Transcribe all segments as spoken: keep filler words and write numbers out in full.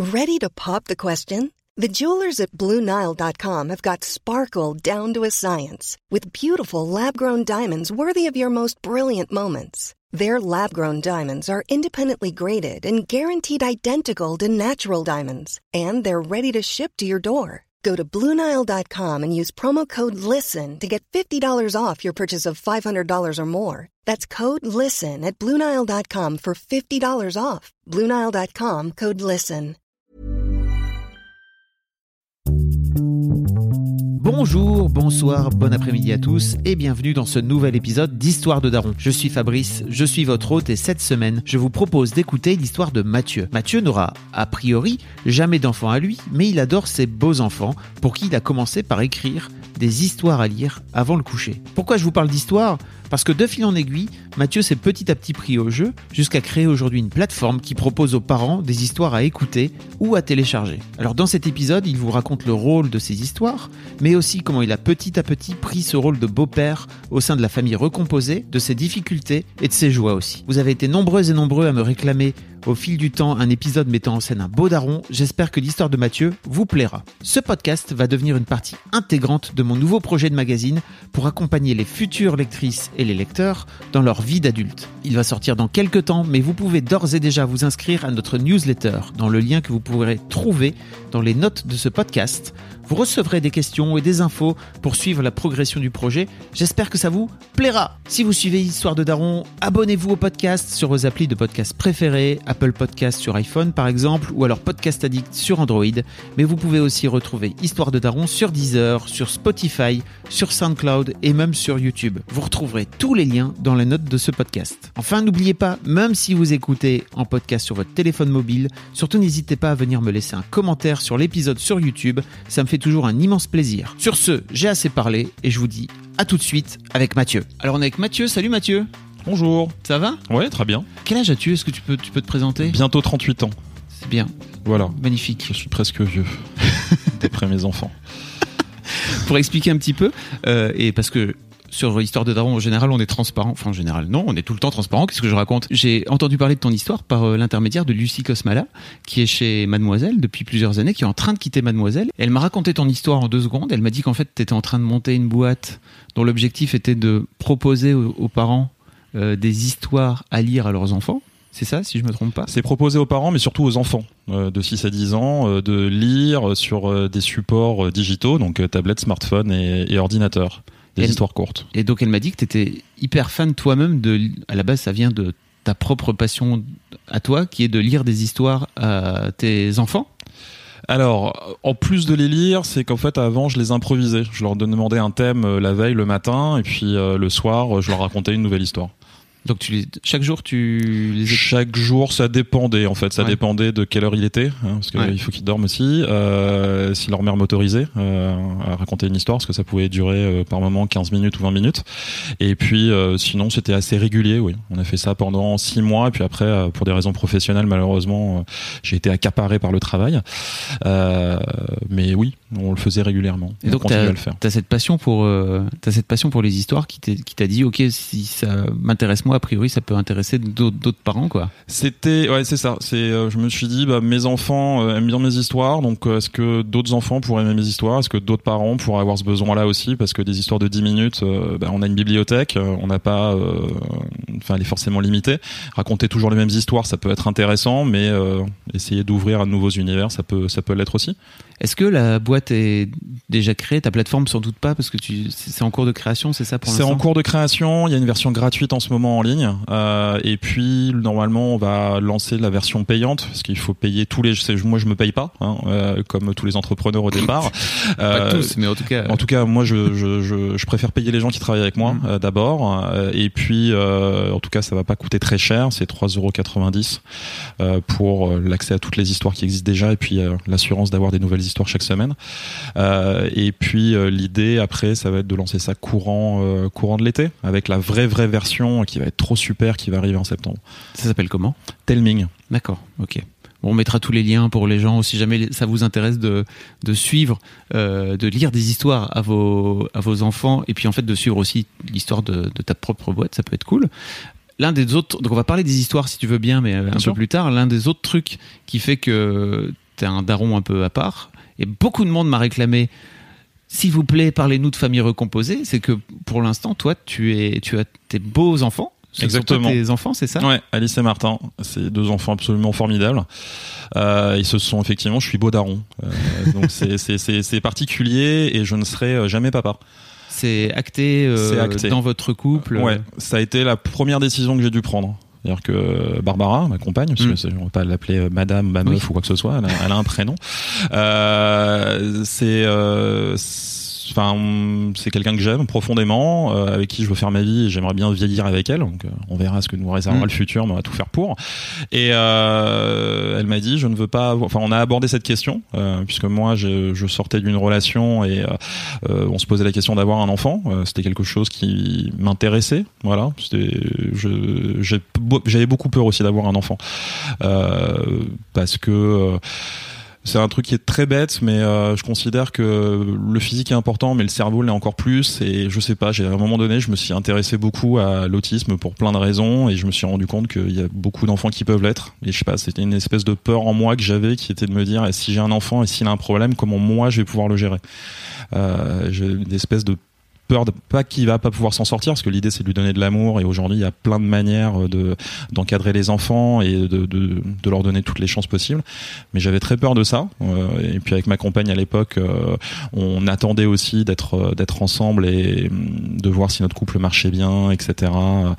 Ready to pop the question? The jewelers at Blue Nile dot com have got sparkle down to a science with beautiful lab-grown diamonds worthy of your most brilliant moments. Their lab-grown diamonds are independently graded and guaranteed identical to natural diamonds, and they're ready to ship to your door. Go to Blue Nile dot com and use promo code LISTEN to get fifty dollars off your purchase of five hundred dollars or more. That's code LISTEN at Blue Nile dot com for fifty dollars off. Blue Nile dot com, code LISTEN. Bonjour, bonsoir, bon après-midi à tous et bienvenue dans ce nouvel épisode d'Histoire de Daron. Je suis Fabrice, je suis votre hôte et cette semaine, je vous propose d'écouter l'histoire de Mathieu. Mathieu n'aura, a priori, jamais d'enfant à lui, mais il adore ses beaux enfants pour qui il a commencé par écrire des histoires à lire avant le coucher. Pourquoi je vous parle d'histoire ? Parce que de fil en aiguille, Mathieu s'est petit à petit pris au jeu jusqu'à créer aujourd'hui une plateforme qui propose aux parents des histoires à écouter ou à télécharger. Alors dans cet épisode, il vous raconte le rôle de ces histoires, mais aussi comment il a petit à petit pris ce rôle de beau-père au sein de la famille recomposée, de ses difficultés et de ses joies aussi. Vous avez été nombreux et nombreux à me réclamer au fil du temps un épisode mettant en scène un beau daron. J'espère que l'histoire de Mathieu vous plaira. Ce podcast va devenir une partie intégrante de mon nouveau projet de magazine pour accompagner les futures lectrices et les lecteurs dans leur vie d'adulte. Il va sortir dans quelques temps, mais vous pouvez d'ores et déjà vous inscrire à notre newsletter dans le lien que vous pourrez trouver dans les notes de ce podcast. Vous recevrez des questions et des infos pour suivre la progression du projet. J'espère que ça vous plaira. Si vous suivez Histoire de Daron, abonnez-vous au podcast sur vos applis de podcast préférés, Apple Podcast sur iPhone par exemple, ou alors Podcast Addict sur Android. Mais vous pouvez aussi retrouver Histoire de Daron sur Deezer, sur Spotify, sur SoundCloud et même sur YouTube. Vous retrouverez tous les liens dans les notes de ce podcast. Enfin, n'oubliez pas, même si vous écoutez en podcast sur votre téléphone mobile, surtout n'hésitez pas à venir me laisser un commentaire sur l'épisode sur YouTube. Ça me fait toujours un immense plaisir. Sur ce, j'ai assez parlé et je vous dis à tout de suite avec Mathieu. Alors on est avec Mathieu. Salut Mathieu. Bonjour. Ça va ? Ouais, très bien. Quel âge as-tu ? Est-ce que tu peux, tu peux te présenter ? Bientôt trente-huit ans. C'est bien. Voilà. Magnifique. Je suis presque vieux. D'après mes enfants. Pour expliquer un petit peu, euh, et parce que sur Histoire de Daron, en général, on est transparent. Enfin, en général, non, on est tout le temps transparent. Qu'est-ce que je raconte ? J'ai entendu parler de ton histoire par euh, l'intermédiaire de Lucie Cosmala, qui est chez Mademoiselle depuis plusieurs années, qui est en train de quitter Mademoiselle. Et elle m'a raconté ton histoire en deux secondes. Elle m'a dit qu'en fait, tu étais en train de monter une boîte dont l'objectif était de proposer aux, aux parents euh, des histoires à lire à leurs enfants. C'est ça, si je me trompe pas ? C'est proposé aux parents, mais surtout aux enfants euh, de six à dix ans, euh, de lire sur euh, des supports euh, digitaux, donc euh, tablettes, smartphones et, et ordinateurs. Des elle, histoires courtes. Et donc elle m'a dit que tu étais hyper fan toi-même de. À la base, ça vient de ta propre passion à toi, qui est de lire des histoires à tes enfants. Alors, en plus de les lire, c'est qu'en fait, avant, je les improvisais. Je leur demandais un thème euh, la veille, le matin, et puis euh, le soir, je leur racontais une nouvelle histoire. Donc tu les, chaque jour tu les... Chaque jour ça dépendait en fait, ça ouais. dépendait de quelle heure il était, hein, parce qu'il ouais. faut qu'ils dorment aussi, euh, si leur mère m'autorisait euh, à raconter une histoire, parce que ça pouvait durer euh, par moment quinze minutes ou vingt minutes, et puis euh, sinon c'était assez régulier, oui. On a fait ça pendant six mois, et puis après euh, pour des raisons professionnelles malheureusement euh, j'ai été accaparé par le travail, euh, mais oui, on le faisait régulièrement. Et donc t'as, t'as cette passion pour euh, t'as cette passion pour les histoires qui, qui t'a dit ok, si ça m'intéresse moi, a priori, ça peut intéresser d'autres, d'autres parents, quoi. C'était, ouais, c'est ça. C'est, euh, je me suis dit, bah, mes enfants euh, aiment bien mes histoires, donc euh, est-ce que d'autres enfants pourraient aimer mes histoires ? Est-ce que d'autres parents pourraient avoir ce besoin-là aussi ? Parce que des histoires de dix minutes, euh, bah, on a une bibliothèque, euh, on n'a pas, enfin, euh, elle est forcément limitée. Raconter toujours les mêmes histoires, ça peut être intéressant, mais euh, essayer d'ouvrir à de nouveaux univers, ça peut, ça peut l'être aussi. Est-ce que la boîte est déjà créée ? Ta plateforme, sans doute pas, parce que tu, c'est en cours de création, c'est ça pour l'instant ? C'est en cours de création. Il y a une version gratuite en ce moment en ligne, euh, et puis normalement on va lancer la version payante, parce qu'il faut payer tous les. Moi, je me paye pas, hein, euh, comme tous les entrepreneurs au départ. Pas tous, mais en tout cas. En tout cas, moi, je, je, je, je préfère payer les gens qui travaillent avec moi mmh. euh, d'abord, euh, et puis euh, en tout cas, ça va pas coûter très cher. C'est trois euros quatre-vingt-dix euh, pour l'accès à toutes les histoires qui existent déjà, et puis euh, l'assurance d'avoir des nouvelles histoires chaque semaine. Euh, et puis euh, l'idée après, ça va être de lancer ça courant euh, courant de l'été, avec la vraie vraie version qui va être trop super, qui va arriver en septembre. Ça s'appelle comment ? Telming. D'accord, ok. Bon, on mettra tous les liens pour les gens, si jamais ça vous intéresse de de suivre, euh, de lire des histoires à vos à vos enfants, et puis en fait de suivre aussi l'histoire de, de ta propre boîte, ça peut être cool. L'un des autres, donc on va parler des histoires si tu veux bien, mais un bien peu sûr. Plus tard. L'un des autres trucs qui fait que t'es un daron un peu à part. Et beaucoup de monde m'a réclamé, s'il vous plaît, parlez-nous de famille recomposée. C'est que pour l'instant, toi, tu es, tu as tes beaux enfants. Ce Exactement. sont tes enfants, c'est ça ? Ouais, Alice et Martin, c'est deux enfants absolument formidables. Euh, ils se sont effectivement, je suis beau daron, euh, donc c'est, c'est c'est c'est particulier et je ne serai jamais papa. C'est acté, euh, c'est acté dans votre couple. Ouais, ça a été la première décision que j'ai dû prendre. C'est-à-dire que Barbara, ma compagne, parce que mm. on va pas l'appeler Madame, ma meuf oui. ou quoi que ce soit, elle a, elle a un prénom. Euh, c'est euh, Enfin, c'est quelqu'un que j'aime profondément, euh, avec qui je veux faire ma vie et j'aimerais bien vieillir avec elle. Donc, euh, on verra ce que nous réservera mmh. le futur, mais on va tout faire pour. Et euh, elle m'a dit, je ne veux pas. Avoir... Enfin, on a abordé cette question euh, puisque moi, je, je sortais d'une relation et euh, on se posait la question d'avoir un enfant. Euh, c'était quelque chose qui m'intéressait. Voilà. C'était, je, j'ai, j'avais beaucoup peur aussi d'avoir un enfant euh, parce que. Euh, C'est un truc qui est très bête, mais euh, je considère que le physique est important, mais le cerveau l'est encore plus. Et je sais pas, j'ai à un moment donné, je me suis intéressé beaucoup à l'autisme pour plein de raisons, et je me suis rendu compte qu'il y a beaucoup d'enfants qui peuvent l'être. Et je sais pas, c'était une espèce de peur en moi que j'avais, qui était de me dire, si j'ai un enfant et s'il a un problème, comment moi je vais pouvoir le gérer. Euh, j'ai une espèce de peur de, pas qu'il va pas pouvoir s'en sortir, parce que l'idée c'est de lui donner de l'amour, et aujourd'hui il y a plein de manières de d'encadrer les enfants et de de, de leur donner toutes les chances possibles, mais j'avais très peur de ça. Euh, et puis avec ma compagne à l'époque, euh, on attendait aussi d'être d'être ensemble et de voir si notre couple marchait bien, etc.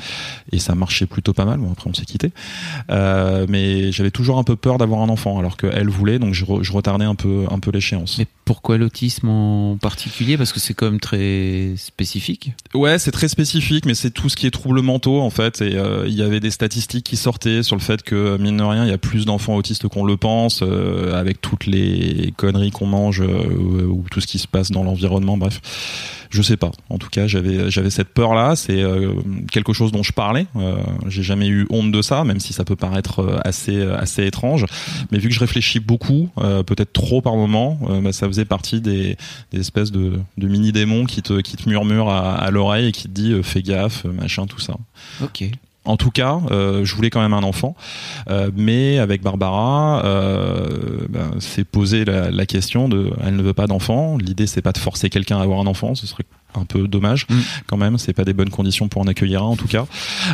Et ça marchait plutôt pas mal. Bon, après on s'est quittés, euh, mais j'avais toujours un peu peur d'avoir un enfant, alors qu'elle voulait, donc je, re, je retardais un peu un peu l'échéance. Mais pourquoi l'autisme en particulier ? Parce que c'est quand même très spécifique. Ouais, c'est très spécifique, mais c'est tout ce qui est troubles mentaux en fait. Et euh, il y avait des statistiques qui sortaient sur le fait que mine de rien, il y a plus d'enfants autistes qu'on le pense, euh, avec toutes les conneries qu'on mange euh, ou tout ce qui se passe dans l'environnement. Bref, je sais pas. En tout cas, j'avais j'avais cette peur là. C'est euh, quelque chose dont je parlais. Euh, j'ai jamais eu honte de ça, même si ça peut paraître assez assez étrange. Mais vu que je réfléchis beaucoup, euh, peut-être trop par moment, euh, bah, ça faisait partie des, des espèces de, de mini démons qui te qui te murmure à, à l'oreille et qui te dit euh, fais gaffe, machin, tout ça. Ok. En tout cas, euh, je voulais quand même un enfant, euh, mais avec Barbara, euh, ben, c'est posé la, la question de, elle ne veut pas d'enfant. L'idée, c'est pas de forcer quelqu'un à avoir un enfant, ce serait un peu dommage mmh. quand même. C'est pas des bonnes conditions pour en accueillir un, en tout cas.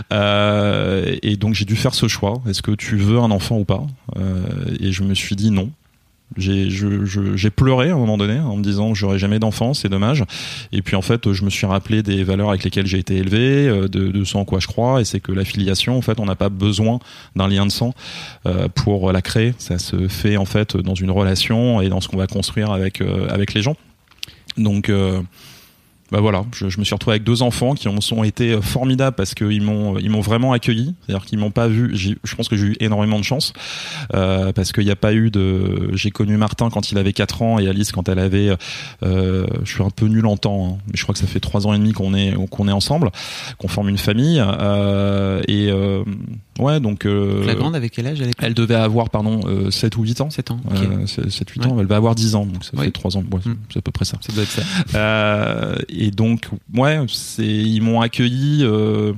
Euh, et donc j'ai dû faire ce choix. Est-ce que tu veux un enfant ou pas ? euh, Et je me suis dit non. J'ai, je, je, j'ai pleuré à un moment donné en me disant que j'aurais jamais d'enfant, c'est dommage. Et puis en fait, je me suis rappelé des valeurs avec lesquelles j'ai été élevé, de, de ce en quoi je crois, et c'est que la filiation, en fait, on n'a pas besoin d'un lien de sang euh, pour la créer. Ça se fait en fait dans une relation et dans ce qu'on va construire avec euh, avec les gens. Donc euh, bah voilà, je, je me suis retrouvé avec deux enfants qui ont sont été formidables parce qu'ils m'ont ils m'ont vraiment accueilli, c'est-à-dire qu'ils m'ont pas vu. J'ai, je pense que j'ai eu énormément de chance euh, parce qu'il n'y a pas eu de. J'ai connu Martin quand il avait quatre ans et Alice quand elle avait. Euh, je suis un peu nul en temps, hein, mais je crois que ça fait trois ans et demi qu'on est qu'on est ensemble, qu'on forme une famille euh, et euh, ouais donc. Euh, La grande avec quel âge elle, elle devait avoir pardon euh, sept ou huit ans. sept ans. Okay. Euh, sept huit ouais. ans. Elle va avoir dix ans, donc ça ouais. fait trois ans. Ouais, mmh. C'est à peu près ça. Ça doit être ça. Euh, Et donc, ouais, c'est, ils m'ont accueilli. Euh,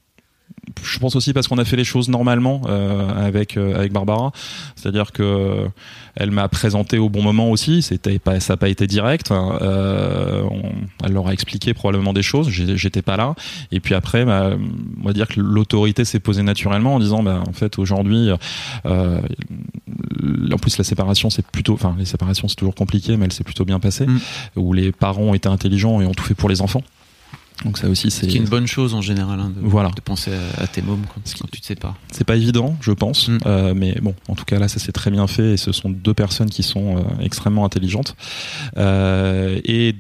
je pense aussi parce qu'on a fait les choses normalement euh, avec euh, avec Barbara, c'est-à-dire que elle m'a présenté au bon moment aussi. C'était pas, ça n'a pas été direct. Hein. Euh, on, elle leur a expliqué probablement des choses. J'étais pas là. Et puis après, bah, on va dire que l'autorité s'est posée naturellement en disant, bah, en fait, aujourd'hui, euh, en plus la séparation, c'est plutôt, enfin, les séparations c'est toujours compliqué, mais elle s'est plutôt bien passée. Mmh. Où les parents ont été intelligents et ont tout fait pour les enfants. Donc ça aussi c'est. Ce qui est une bonne chose en général, hein, de, voilà. de penser à, à tes mômes quand, quand tu te sépares. C'est pas évident, je pense, mm. euh, mais bon, en tout cas là, ça s'est très bien fait et ce sont deux personnes qui sont euh, extrêmement intelligentes. Euh, et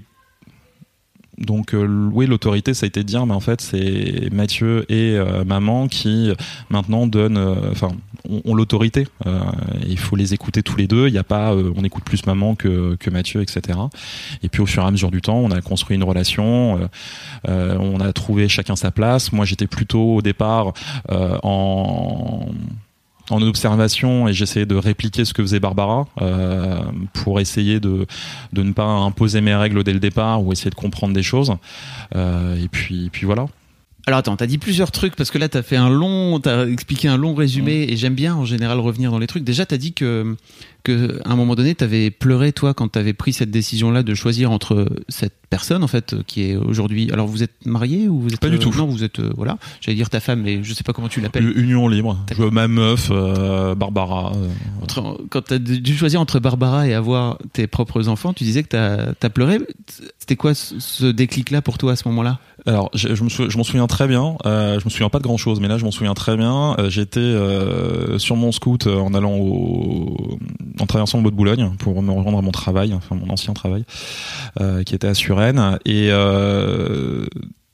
donc euh, oui, l'autorité, ça a été de dire, mais en fait, c'est Mathieu et euh, maman qui maintenant donnent, enfin, euh, ont, ont l'autorité. Euh, il faut les écouter tous les deux. Il y a pas, euh, on écoute plus maman que que Mathieu, et cetera. Et puis au fur et à mesure du temps, on a construit une relation. Euh, euh, on a trouvé chacun sa place. Moi, j'étais plutôt au départ euh, en en observation et j'essayais de répliquer ce que faisait Barbara euh, pour essayer de de ne pas imposer mes règles dès le départ ou essayer de comprendre des choses euh, et puis puis voilà. Alors attends, t'as dit plusieurs trucs parce que là t'as fait un long, t'as expliqué un long résumé mmh. et j'aime bien en général revenir dans les trucs. Déjà t'as dit que que à un moment donné, t'avais pleuré toi quand t'avais pris cette décision-là de choisir entre cette personne en fait qui est aujourd'hui. Alors vous êtes marié ou vous êtes pas du euh, tout. Non, vous êtes euh, voilà. J'allais dire ta femme, mais je sais pas comment tu l'appelles. Union libre. Je ma meuf, euh, Barbara. Euh... Entre, quand t'as dû choisir entre Barbara et avoir tes propres enfants, tu disais que t'as, t'as pleuré. C'était quoi ce, ce déclic-là pour toi à ce moment-là? Alors, je, je, me sou, je m'en souviens très bien. Euh, je me souviens pas de grand-chose, mais là, je m'en souviens très bien. Euh, j'étais euh, sur mon scoot euh, en allant au, en traversant le bois de Boulogne pour me rendre à mon travail, enfin mon ancien travail, euh, qui était à Suresnes. Et euh,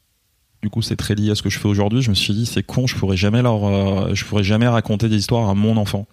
du coup, c'est très lié à ce que je fais aujourd'hui. Je me suis dit, c'est con, je pourrais jamais leur, euh, je pourrais jamais raconter des histoires à mon enfant.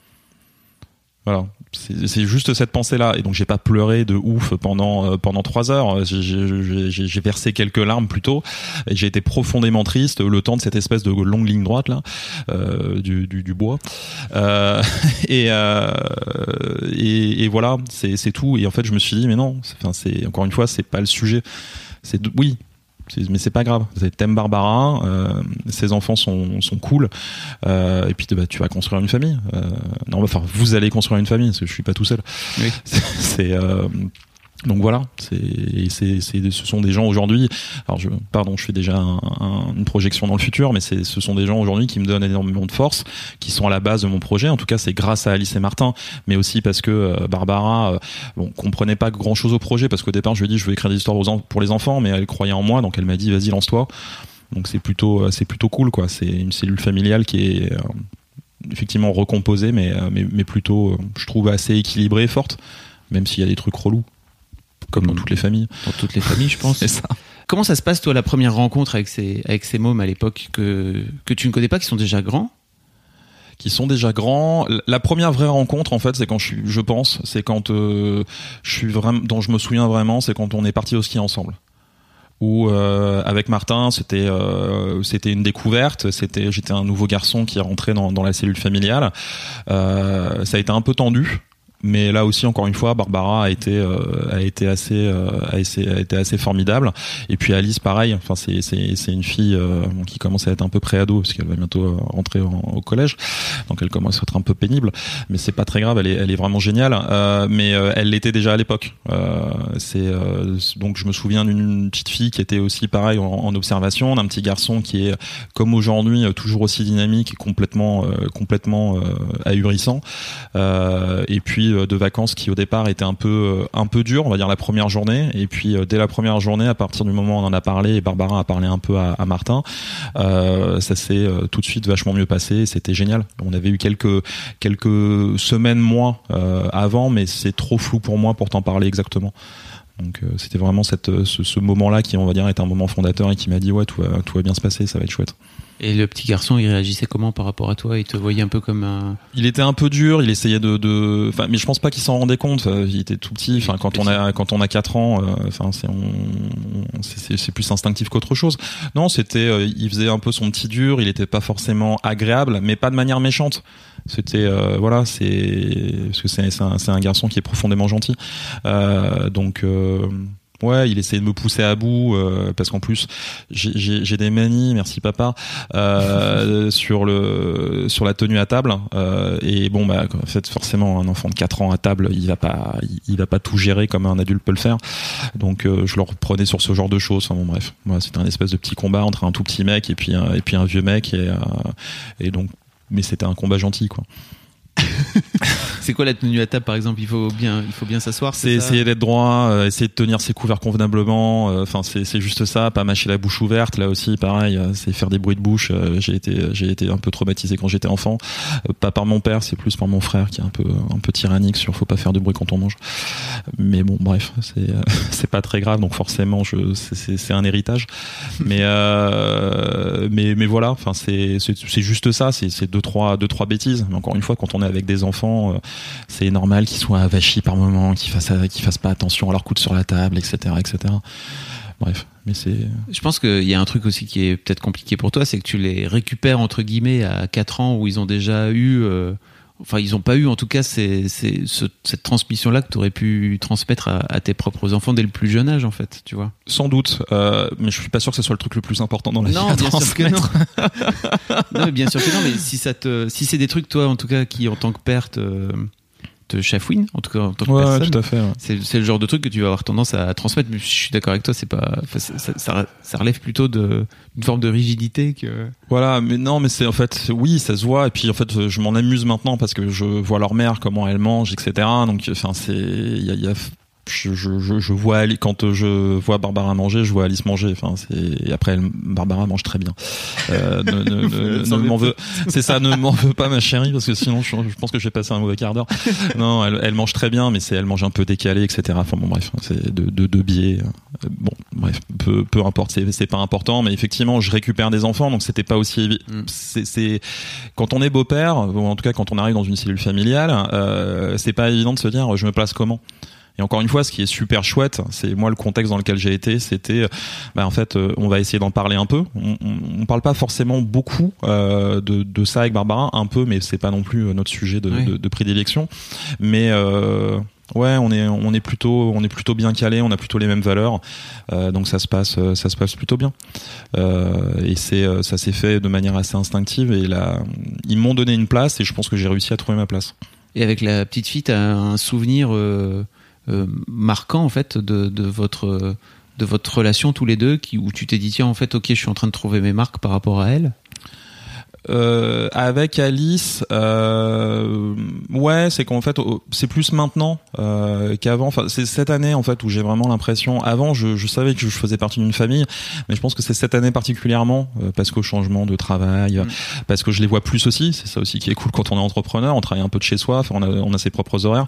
Voilà, c'est, c'est juste cette pensée-là. Et donc j'ai pas pleuré de ouf pendant euh, pendant trois heures. J'ai, j'ai, j'ai, j'ai versé quelques larmes plutôt. Et j'ai été profondément triste le temps de cette espèce de longue ligne droite là, euh, du, du du bois. Euh, et, euh, et et voilà, c'est c'est tout. Et en fait je me suis dit mais non, c'est, enfin c'est encore une fois c'est pas le sujet. C'est de, oui. C'est, mais c'est pas grave. T'aimes Barbara, euh, ses enfants sont sont cool, euh, et puis bah, tu vas construire une famille. Euh, non, enfin vous allez construire une famille parce que je suis pas tout seul. Oui. C'est, c'est euh, donc voilà. C'est, c'est c'est ce sont des gens aujourd'hui. Alors je pardon, je fais déjà un, un, une projection dans le futur, mais c'est ce sont des gens aujourd'hui qui me donnent énormément de force, qui sont à la base de mon projet. En tout cas, c'est grâce à Alice et Martin, mais aussi parce que euh, Barbara, euh, bon, comprenait pas grand chose au projet parce qu'au départ, je lui ai dit je veux écrire des histoires aux en- pour les enfants, mais elle croyait en moi, donc elle m'a dit vas-y lance-toi. Donc c'est plutôt c'est plutôt cool quoi. C'est une cellule familiale qui est euh, effectivement recomposée, mais mais mais plutôt euh, je trouve assez équilibrée et forte, même s'il y a des trucs relous. Comme dans toutes les familles. Dans toutes les familles, je pense. C'est ça. Comment ça se passe, toi, la première rencontre avec ces, avec ces mômes à l'époque que, que tu ne connais pas, qui sont déjà grands? Qui sont déjà grands. La première vraie rencontre, en fait, c'est quand je suis, je pense, c'est quand euh, je suis vraiment, dont je me souviens vraiment, c'est quand on est parti au ski ensemble. Où euh, avec Martin, c'était euh, c'était une découverte. C'était, j'étais un nouveau garçon qui est rentré dans, dans la cellule familiale. Euh, ça a été un peu tendu. Mais là aussi, encore une fois, Barbara a été euh, a été assez euh, a été, a été assez formidable. Et puis Alice, pareil. Enfin, c'est c'est c'est une fille euh, qui commence à être un peu pré-ado parce qu'elle va bientôt rentrer en, au collège. Donc elle commence à être un peu pénible, mais c'est pas très grave. Elle est elle est vraiment géniale. Euh, mais euh, elle l'était déjà à l'époque. Euh, c'est euh, donc je me souviens d'une petite fille qui était aussi pareil en, en observation, d'un petit garçon qui est comme aujourd'hui toujours aussi dynamique et complètement euh, complètement euh, ahurissant. Euh, et puis de vacances qui au départ était un peu un peu dur, on va dire la première journée, et puis dès la première journée, à partir du moment où on en a parlé et Barbara a parlé un peu à, à Martin, euh, ça s'est tout de suite vachement mieux passé et c'était génial. On avait eu quelques quelques semaines mois euh, avant, mais c'est trop flou pour moi pour t'en parler exactement. Donc euh, c'était vraiment cette ce, ce moment-là qui, on va dire, est un moment fondateur et qui m'a dit ouais, tout va tout va bien se passer, ça va être chouette. Et le petit garçon, il réagissait comment par rapport à toi? Il te voyait un peu comme un... Il était un peu dur, il essayait de, de, enfin, mais je pense pas qu'il s'en rendait compte. Il était tout petit. Enfin, quand on a, quand on a quatre ans, enfin, c'est, on, c'est, c'est, c'est plus instinctif qu'autre chose. Non, c'était, il faisait un peu son petit dur. Il était pas forcément agréable, mais pas de manière méchante. C'était, euh, voilà, c'est, parce que c'est, c'est un, c'est un garçon qui est profondément gentil. Euh, donc. Euh, Ouais, il essayait de me pousser à bout euh, parce qu'en plus j'ai, j'ai, j'ai des manies, merci papa, euh, sur le sur la tenue à table euh, et bon bah en fait forcément un enfant de quatre ans à table il va pas il, il va pas tout gérer comme un adulte peut le faire, donc euh, je le reprenais sur ce genre de choses. Enfin bon bref, moi c'était un espèce de petit combat entre un tout petit mec et puis un, et puis un vieux mec et euh, et donc mais c'était un combat gentil quoi. C'est quoi la tenue à table par exemple? Il faut bien, il faut bien s'asseoir. C'est, c'est essayer d'être droit, euh, essayer de tenir ses couverts convenablement. Enfin, euh, c'est, c'est juste ça, pas mâcher la bouche ouverte. Là aussi, pareil, euh, c'est faire des bruits de bouche. Euh, j'ai été, j'ai été un peu traumatisé quand j'étais enfant. Euh, pas par mon père, c'est plus par mon frère qui est un peu, un peu tyrannique sur faut pas faire de bruit quand on mange. Mais bon, bref, c'est, euh, c'est pas très grave. Donc forcément, je, c'est, c'est, c'est un héritage. Mais, euh, mais, mais voilà. Enfin, c'est, c'est, c'est juste ça. C'est, c'est deux, trois, deux, trois bêtises. Mais encore une fois, quand on est avec des enfants, euh, c'est normal qu'ils soient avachis par moments, qu'ils fassent, qu'ils fassent pas attention à leur coude sur la table, et cetera, et cetera. Bref, mais c'est. Je pense qu'il y a un truc aussi qui est peut-être compliqué pour toi, c'est que tu les récupères entre guillemets à quatre ans où ils ont déjà eu, euh, enfin ils ont pas eu en tout cas c'est, c'est, ce, cette transmission-là que tu aurais pu transmettre à, à tes propres enfants dès le plus jeune âge en fait, tu vois. Sans doute, euh, mais je suis pas sûr que ce soit le truc le plus important dans la vie. Non, à bien sûr que non. non, mais bien sûr que non, mais si ça te, si c'est des trucs toi en tout cas qui en tant que père te, te te chafouine, en tout cas en tant que ouais, personne. Ouais, tout à fait. Ouais. C'est, c'est le genre de truc que tu vas avoir tendance à transmettre. Mais je suis d'accord avec toi, c'est pas, ça, ça, ça, ça relève plutôt de, d'une forme de rigidité que. Voilà, mais non, mais c'est en fait, oui, ça se voit. Et puis en fait, je m'en amuse maintenant parce que je vois leur mère, comment elle mange, et cetera. Donc, enfin, c'est, il y a, y a Je, je, je vois Ali, quand je vois Barbara manger, je vois Alice manger. Enfin, c'est, et après, elle, Barbara mange très bien. Euh, ne, ne, ne, ne m'en veux, c'est ça, ne m'en veux pas, ma chérie, parce que sinon, je, je pense que je vais passer un mauvais quart d'heure. Non, elle, elle mange très bien, mais c'est, elle mange un peu décalé, et cetera. Enfin bon, bref, c'est de, de, de biais. Bon, bref, peu, peu importe, c'est, c'est pas important, mais effectivement, je récupère des enfants, donc c'était pas aussi évident. Mm. C'est, c'est, quand on est beau-père, ou en tout cas, quand on arrive dans une cellule familiale, euh, c'est pas évident de se dire, je me place comment? Et encore une fois, ce qui est super chouette, c'est moi le contexte dans lequel j'ai été, c'était, bah en fait, euh, on va essayer d'en parler un peu. On, on, on parle pas forcément beaucoup euh, de, de ça avec Barbara, un peu, mais c'est pas non plus notre sujet de, oui. de, de prédilection. Mais euh, ouais, on est, on est plutôt, on est plutôt bien calé, on a plutôt les mêmes valeurs, euh, donc ça se passe, ça se passe plutôt bien. Euh, et c'est, ça s'est fait de manière assez instinctive. Et là, ils m'ont donné une place, et je pense que j'ai réussi à trouver ma place. Et avec la petite fille, t'as un souvenir euh... Euh, marquant en fait de, de votre de votre relation tous les deux, qui, où tu t'es dit tiens en fait ok je suis en train de trouver mes marques par rapport à elle. Euh, avec Alice, euh, ouais, c'est qu'en fait, c'est plus maintenant euh, qu'avant. Enfin, c'est cette année en fait où j'ai vraiment l'impression. Avant, je, je savais que je faisais partie d'une famille, mais je pense que c'est cette année particulièrement euh, parce qu'au changement de travail, mmh. parce que je les vois plus aussi. C'est ça aussi qui est cool quand on est entrepreneur. On travaille un peu de chez soi. Enfin, on a, on a ses propres horaires.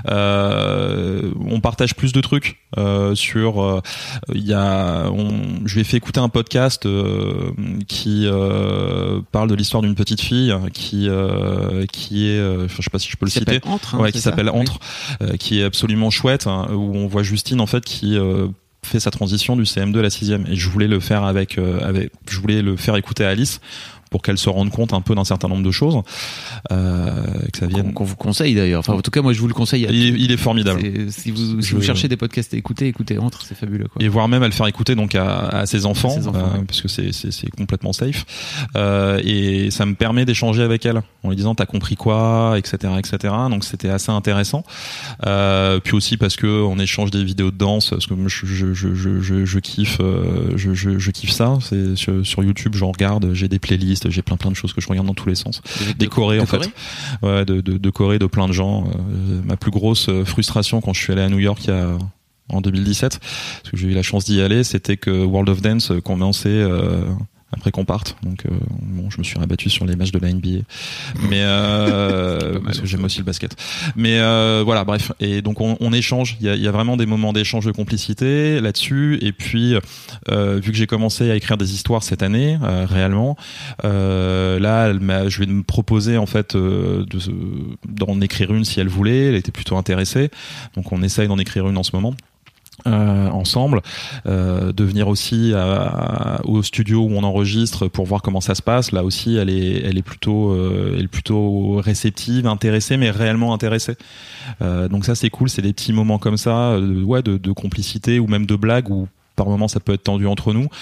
Euh, on partage plus de trucs euh, sur. Il euh, y a, on, je lui ai fait écouter un podcast euh, qui euh, parle de l'histoire d'une petite fille qui euh, qui est euh, je sais pas si je peux le qui citer Entre, hein, ouais qui s'appelle ça Entre oui. euh, qui est absolument chouette hein, où on voit Justine en fait qui euh, fait sa transition du C M deux à la sixième, et je voulais le faire avec euh, avec je voulais le faire écouter à Alice pour qu'elle se rende compte un peu d'un certain nombre de choses, euh, que ça vienne. Qu'on, qu'on vous conseille d'ailleurs. Enfin, en tout cas, moi, je vous le conseille. À il, est, il est formidable. C'est, si vous, si je, vous cherchez des podcasts à écouter, écoutez Entre, c'est fabuleux, quoi. Et voire même à le faire écouter donc à, à ses enfants, à ses enfants euh, ouais. parce que c'est, c'est, c'est complètement safe. Euh, et ça me permet d'échanger avec elle en lui disant t'as compris quoi, et cetera, et cetera. Donc c'était assez intéressant. Euh, puis aussi parce que on échange des vidéos de danse, parce que je, je, je, je, je, je kiffe, euh, je, je, je kiffe ça. C'est sur, sur YouTube, j'en regarde, j'ai des playlists, j'ai plein plein de choses que je regarde dans tous les sens. De, des chorés en fait, ouais, de, de, de chorés de plein de gens. Euh, ma plus grosse frustration quand je suis allé à New York il y a en deux mille dix-sept, parce que j'ai eu la chance d'y aller, c'était que World of Dance commençait euh, après qu'on parte. Donc euh, bon, je me suis rabattu sur les matchs de la N B A, mais euh, parce que j'aime aussi le basket. Mais euh, voilà, bref. Et donc on, on échange. Il y a, il y a vraiment des moments d'échange de complicité là-dessus. Et puis euh, vu que j'ai commencé à écrire des histoires cette année, euh, réellement, euh, là, elle m'a, je vais me proposer en fait euh, de, d'en écrire une si elle voulait. Elle était plutôt intéressée. Donc on essaye d'en écrire une en ce moment. Euh, ensemble, euh, de venir aussi à, à, au studio où on enregistre pour voir comment ça se passe. Là aussi, elle est, elle est plutôt, euh, elle est plutôt réceptive, intéressée, mais réellement intéressée. Euh, donc ça, c'est cool. C'est des petits moments comme ça, de, ouais, de, de complicité ou même de blague où par moment ça peut être tendu entre nous,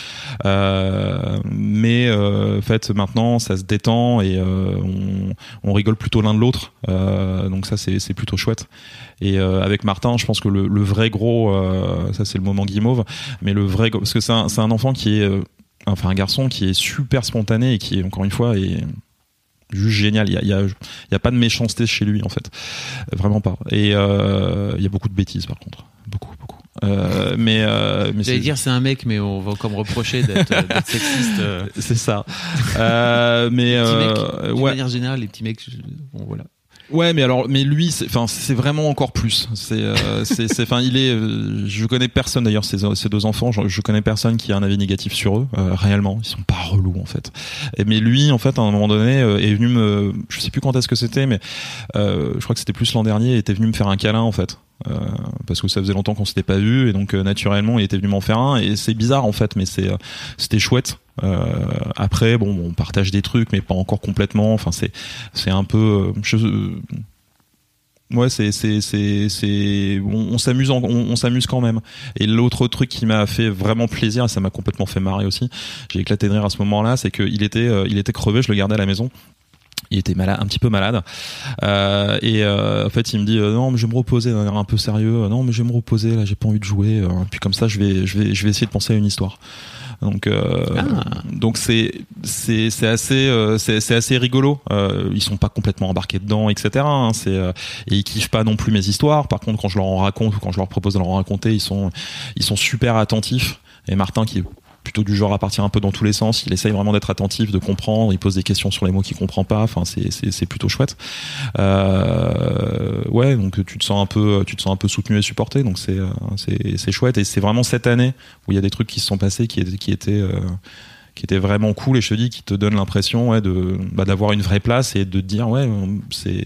euh, mais euh, en fait maintenant ça se détend et euh, on, on rigole plutôt l'un de l'autre, euh, donc ça c'est, c'est plutôt chouette. Et euh, avec Martin, je pense que le, le vrai gros, euh, ça c'est le moment guimauve, mais le vrai, parce que c'est un, c'est un enfant qui est, euh, enfin un garçon qui est super spontané et qui est encore une fois est juste génial. Il y a, il y a, il y a pas de méchanceté chez lui en fait, vraiment pas. Et euh, il y a beaucoup de bêtises par contre, beaucoup beaucoup. Euh, mais euh, mais j'allais c'est... dire c'est un mec, mais on va encore me reprocher d'être, d'être sexiste. Euh... C'est ça. Euh, mais euh, mecs, de ouais. manière générale, les petits mecs, je... bon voilà. Ouais, mais alors, mais lui, c'est, enfin, c'est vraiment encore plus. C'est, euh, c'est, c'est, enfin, il est. Euh, je connais personne d'ailleurs ces, ces deux enfants. Je, je connais personne qui a un avis négatif sur eux. Euh, réellement, ils sont pas relous en fait. Et, mais lui, en fait, à un moment donné, euh, est venu me. Je sais plus quand est-ce que c'était, mais euh, je crois que c'était plus l'an dernier. Il était venu me faire un câlin en fait. Euh, parce que ça faisait longtemps qu'on s'était pas vu et donc euh, naturellement il était venu m'en faire un et c'est bizarre en fait mais c'est euh, c'était chouette. Euh, après bon on partage des trucs mais pas encore complètement, enfin c'est c'est un peu euh, je, euh, ouais c'est c'est c'est c'est on, on s'amuse en, on, on s'amuse quand même. Et l'autre truc qui m'a fait vraiment plaisir et ça m'a complètement fait marrer aussi, j'ai éclaté de rire à ce moment-là, c'est que il était euh, il était crevé, je le gardais à la maison. Il était malade, un petit peu malade, euh, et euh, en fait il me dit euh, non mais je vais me reposer, d'un air un peu sérieux, non mais je vais me reposer là, j'ai pas envie de jouer, euh, puis comme ça je vais je vais je vais essayer de penser à une histoire. Donc euh, ah. donc c'est c'est c'est assez euh, c'est c'est assez rigolo. Euh, ils sont pas complètement embarqués dedans, et cetera. Hein, c'est euh, et ils kiffent pas non plus mes histoires. Par contre, quand je leur en raconte ou quand je leur propose de leur en raconter, ils sont ils sont super attentifs. Et Martin qui est plutôt du genre à partir un peu dans tous les sens, il essaye vraiment d'être attentif, de comprendre, il pose des questions sur les mots qu'il comprend pas, enfin c'est c'est c'est plutôt chouette. Euh, ouais, donc tu te sens un peu tu te sens un peu soutenu et supporté, donc c'est c'est c'est chouette, et c'est vraiment cette année où il y a des trucs qui se sont passés qui qui étaient euh, qui étaient vraiment cool, et je te dis qui te donnent l'impression ouais de bah, d'avoir une vraie place et de te dire ouais c'est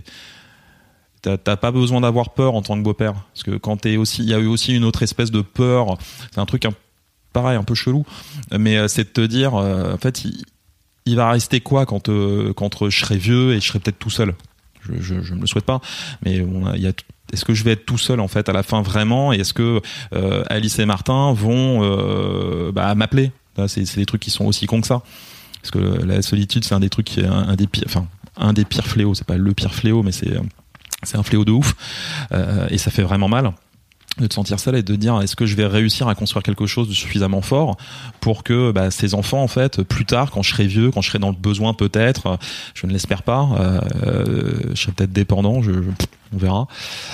T'as, t'as pas besoin d'avoir peur en tant que beau-père, parce que quand t'es aussi, il y a eu aussi une autre espèce de peur, c'est un truc un pareil, un peu chelou, mais c'est de te dire, euh, en fait, il, il va rester quoi quand, euh, quand je serai vieux et je serai peut-être tout seul. Je, je, je me le souhaite pas, mais on a, il y a, est-ce que je vais être tout seul en fait à la fin vraiment, et est-ce que euh, Alice et Martin vont euh, bah, m'appeler? Là, c'est, c'est des trucs qui sont aussi cons que ça, parce que la solitude, c'est un des trucs qui est un, un des pires, enfin un des pires fléaux. C'est pas le pire fléau, mais c'est c'est un fléau de ouf, euh, et ça fait vraiment mal de te sentir seul et de dire est-ce que je vais réussir à construire quelque chose de suffisamment fort pour que bah, ces enfants en fait plus tard, quand je serai vieux, quand je serai dans le besoin peut-être, je ne l'espère pas, euh, je serai peut-être dépendant, je, je, on verra,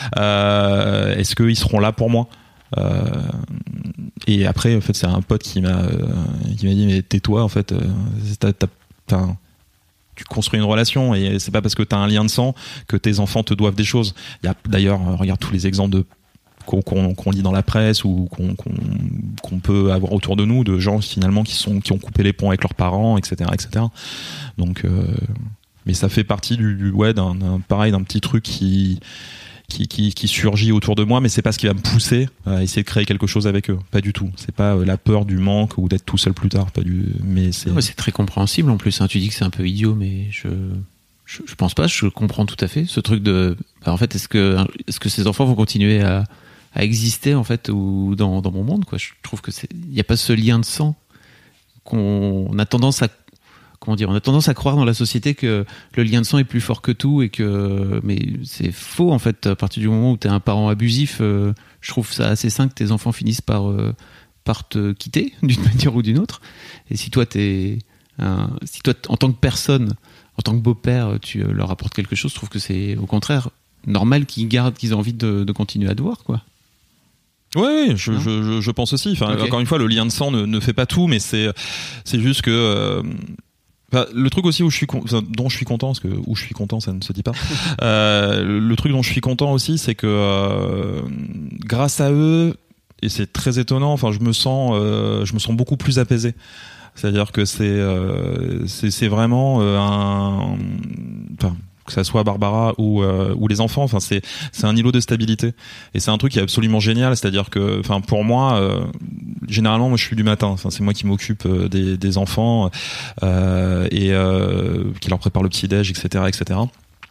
euh, est-ce qu'ils seront là pour moi? Euh, et après en fait c'est un pote qui m'a euh, qui m'a dit mais tais-toi en fait, euh, t'as, t'as, t'as, tu construis une relation, et c'est pas parce que t'as un lien de sang que tes enfants te doivent des choses. Il y a d'ailleurs, regarde tous les exemples de Qu'on, qu'on, qu'on lit dans la presse ou qu'on, qu'on, qu'on peut avoir autour de nous, de gens finalement qui sont qui ont coupé les ponts avec leurs parents, et cetera, et cetera. Donc, euh, mais ça fait partie du, du ouais d'un, d'un pareil d'un petit truc qui qui qui qui surgit autour de moi, mais c'est pas ce qui va me pousser à essayer de créer quelque chose avec eux. Pas du tout. C'est pas la peur du manque ou d'être tout seul plus tard. Pas du. Mais c'est. Ouais, c'est très compréhensible en plus. Hein. Tu dis que c'est un peu idiot, mais je. Je, je pense pas. Je comprends tout à fait ce truc de. Bah, en fait, est-ce que est-ce que ces enfants vont continuer à à exister en fait ou dans dans mon monde quoi. Je trouve que c'est il y a pas ce lien de sang qu'on a tendance à comment dire on a tendance à croire dans la société que le lien de sang est plus fort que tout, et que mais c'est faux en fait. À partir du moment où t'es un parent abusif, euh, je trouve ça assez sain que tes enfants finissent par euh, par te quitter d'une manière ou d'une autre. Et si toi t'es un, si toi en tant que personne, en tant que beau-père, tu leur apportes quelque chose, je trouve que c'est au contraire normal qu'ils gardent, qu'ils aient envie de, de continuer à te voir quoi. Oui, oui, je, je, je pense aussi. Enfin, okay. Encore une fois, le lien de sang ne, ne fait pas tout, mais c'est, c'est juste que euh, enfin, le truc aussi où je suis, enfin, dont je suis content, parce que où je suis content, ça ne se dit pas. euh, le truc dont je suis content aussi, c'est que euh, grâce à eux, et c'est très étonnant. Enfin, je me sens, euh, je me sens beaucoup plus apaisé. C'est-à-dire que c'est, euh, c'est, c'est vraiment euh, un, enfin. que ça soit Barbara ou euh, ou les enfants, enfin c'est c'est un îlot de stabilité, et c'est un truc qui est absolument génial. C'est-à-dire que enfin pour moi euh, généralement moi je suis du matin, enfin c'est moi qui m'occupe euh, des des enfants euh, et euh, qui leur prépare le petit déj, etc., etc.,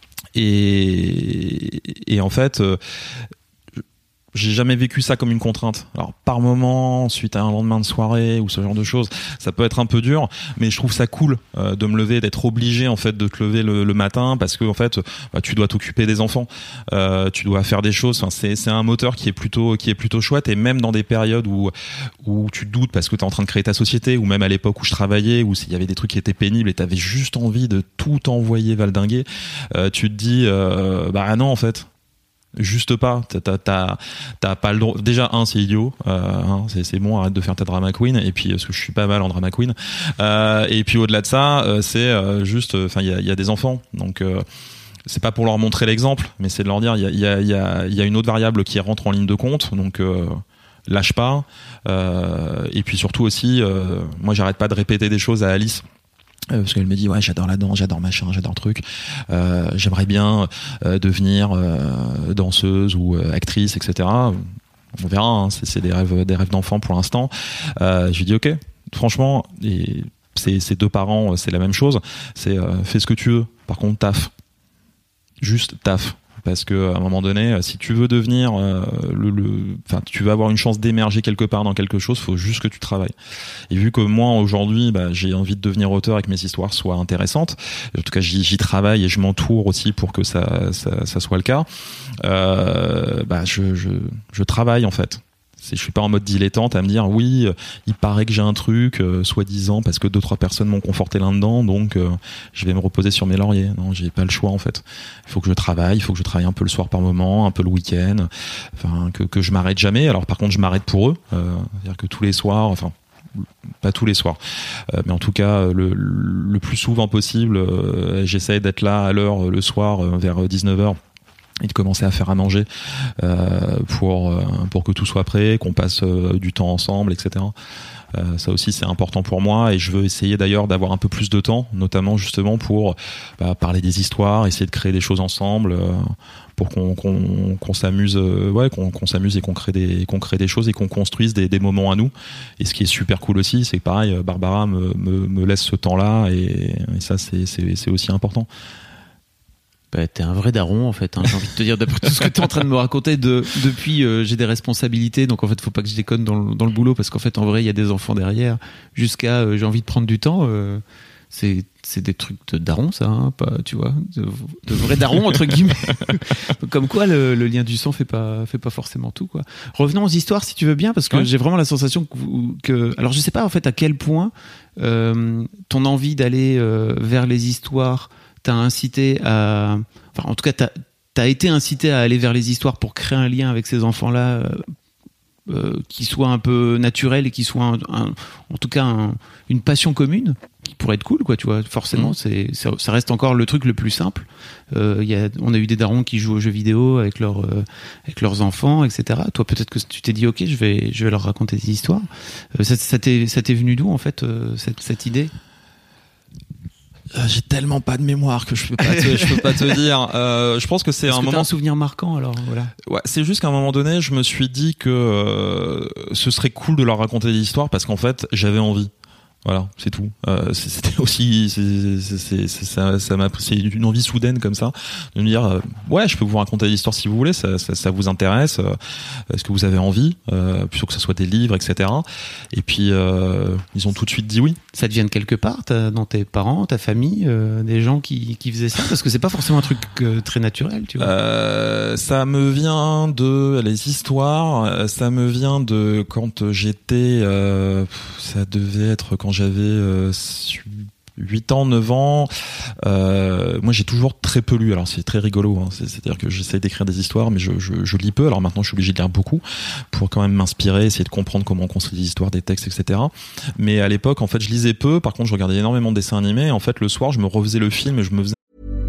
et et en fait euh, j'ai jamais vécu ça comme une contrainte. Alors par moment, suite à un lendemain de soirée ou ce genre de choses, ça peut être un peu dur, mais je trouve ça cool euh, de me lever, d'être obligé en fait de te lever le, le matin, parce que en fait, bah, tu dois t'occuper des enfants, euh, tu dois faire des choses. Enfin, c'est c'est un moteur qui est plutôt qui est plutôt chouette, et même dans des périodes où où tu doutes parce que t'es en train de créer ta société, ou même à l'époque où je travaillais, où s'il y avait des trucs qui étaient pénibles et t'avais juste envie de tout envoyer valdinguer, euh, tu te dis euh, bah non en fait. Juste pas, t'as, t'as, t'as pas le droit. Déjà, un, c'est idiot, euh, hein, c'est, c'est bon, arrête de faire ta drama queen. Et puis, parce que je suis pas mal en drama queen. Euh, et puis, au-delà de ça, euh, c'est euh, juste, enfin, il y a, y a des enfants, donc euh, c'est pas pour leur montrer l'exemple, mais c'est de leur dire, il y a, il y a, il y a, il y a une autre variable qui rentre en ligne de compte, donc euh, lâche pas. Euh, et puis surtout aussi, euh, moi, j'arrête pas de répéter des choses à Alice. Parce qu'elle me dit ouais j'adore la danse, j'adore machin, j'adore le truc, euh, j'aimerais bien euh, devenir euh, danseuse ou euh, actrice, et cetera. On verra, hein, c'est, c'est des rêves, des rêves d'enfant pour l'instant. Euh, je lui dis ok, franchement, et c'est, c'est deux parents, c'est la même chose. C'est euh, fais ce que tu veux. Par contre, taf, juste taf. parce que à un moment donné, si tu veux devenir euh, le, le, enfin, tu veux avoir une chance d'émerger quelque part dans quelque chose, faut juste que tu travailles. Et vu que moi aujourd'hui, bah, j'ai envie de devenir auteur et que mes histoires soient intéressantes, en tout cas j'y, j'y travaille et je m'entoure aussi pour que ça, ça, ça soit le cas. Euh, bah, je, je, je travaille en fait. C'est, je suis pas en mode dilettante à me dire oui, euh, il paraît que j'ai un truc, euh, soi-disant parce que deux trois personnes m'ont conforté là-dedans, donc euh, je vais me reposer sur mes lauriers. Non, j'ai pas le choix en fait. Il faut que je travaille, il faut que je travaille un peu le soir par moment, un peu le week-end, enfin que que je m'arrête jamais. Alors par contre, je m'arrête pour eux, euh, c'est-à-dire que tous les soirs, enfin pas tous les soirs, euh, mais en tout cas le, le plus souvent possible, euh, j'essaie d'être là à l'heure euh, le soir euh, vers dix-neuf heures. Et de commencer à faire à manger euh, pour euh, pour que tout soit prêt, qu'on passe euh, du temps ensemble, et cetera. Euh, ça aussi c'est important pour moi et je veux essayer d'ailleurs d'avoir un peu plus de temps, notamment justement pour bah, parler des histoires, essayer de créer des choses ensemble, euh, pour qu'on qu'on qu'on s'amuse, euh, ouais, qu'on qu'on s'amuse et qu'on crée des qu'on crée des choses et qu'on construise des des moments à nous. Et ce qui est super cool aussi, c'est que pareil, Barbara me me, me laisse ce temps-là et, et ça c'est c'est c'est aussi important. Bah, t'es un vrai daron en fait, hein, j'ai envie de te dire, d'après tout ce que t'es en train de me raconter de, depuis euh, j'ai des responsabilités, donc en fait faut pas que je déconne dans le, dans le boulot parce qu'en fait en vrai il y a des enfants derrière, jusqu'à euh, j'ai envie de prendre du temps, euh, c'est, c'est des trucs de daron ça, hein, pas, tu vois, de, de vrais darons entre guillemets. Comme quoi le, le lien du sang fait pas, fait pas forcément tout quoi. Revenons aux histoires si tu veux bien, parce que ouais. J'ai vraiment la sensation que, que, alors je sais pas en fait à quel point euh, ton envie d'aller euh, vers les histoires t'as incité à, enfin en tout cas t'as, t'as été incité à aller vers les histoires pour créer un lien avec ces enfants-là euh, euh, qui soit un peu naturel et qui soit un, un, en tout cas un, une passion commune qui pourrait être cool quoi, tu vois. Forcément, mmh. c'est ça, ça reste encore le truc le plus simple. Euh, y a, on a eu des darons qui jouent aux jeux vidéo avec leurs euh, avec leurs enfants, et cetera. Toi, peut-être que tu t'es dit ok, je vais je vais leur raconter des histoires. Euh, ça, ça t'est ça t'est venu d'où en fait euh, cette cette idée? Euh, j'ai tellement pas de mémoire que je peux pas te, je peux pas te dire. Euh, je pense que c'est Est-ce un que moment. T'as un souvenir marquant alors voilà. Ouais, c'est juste qu'à un moment donné, je me suis dit que euh, ce serait cool de leur raconter des histoires parce qu'en fait, j'avais envie. Voilà, c'est tout. Euh, c'était aussi, c'est, c'est, c'est, c'est, ça, ça m'a, c'est une envie soudaine comme ça de me dire, euh, ouais, je peux vous raconter des histoires si vous voulez, ça, ça, ça vous intéresse, euh, est-ce que vous avez envie, euh, plutôt que ce soit des livres, et cetera. Et puis euh, ils ont tout de suite dit oui. Ça te vient de quelque part, dans tes parents, ta famille, euh, des gens qui, qui faisaient ça, parce que c'est pas forcément un truc euh, très naturel, tu vois. Euh, ça me vient de les histoires, ça me vient de quand j'étais, euh, ça devait être quand j'avais euh, huit ans, neuf ans. Euh, moi, j'ai toujours très peu lu. Alors, c'est très rigolo. Hein. C'est, c'est-à-dire que j'essaie d'écrire des histoires, mais je, je, je lis peu. Alors maintenant, je suis obligé de lire beaucoup pour quand même m'inspirer, essayer de comprendre comment on construit des histoires, des textes, et cetera. Mais à l'époque, en fait, je lisais peu. Par contre, je regardais énormément de dessins animés. Et en fait, le soir, je me refaisais le film et je me faisais.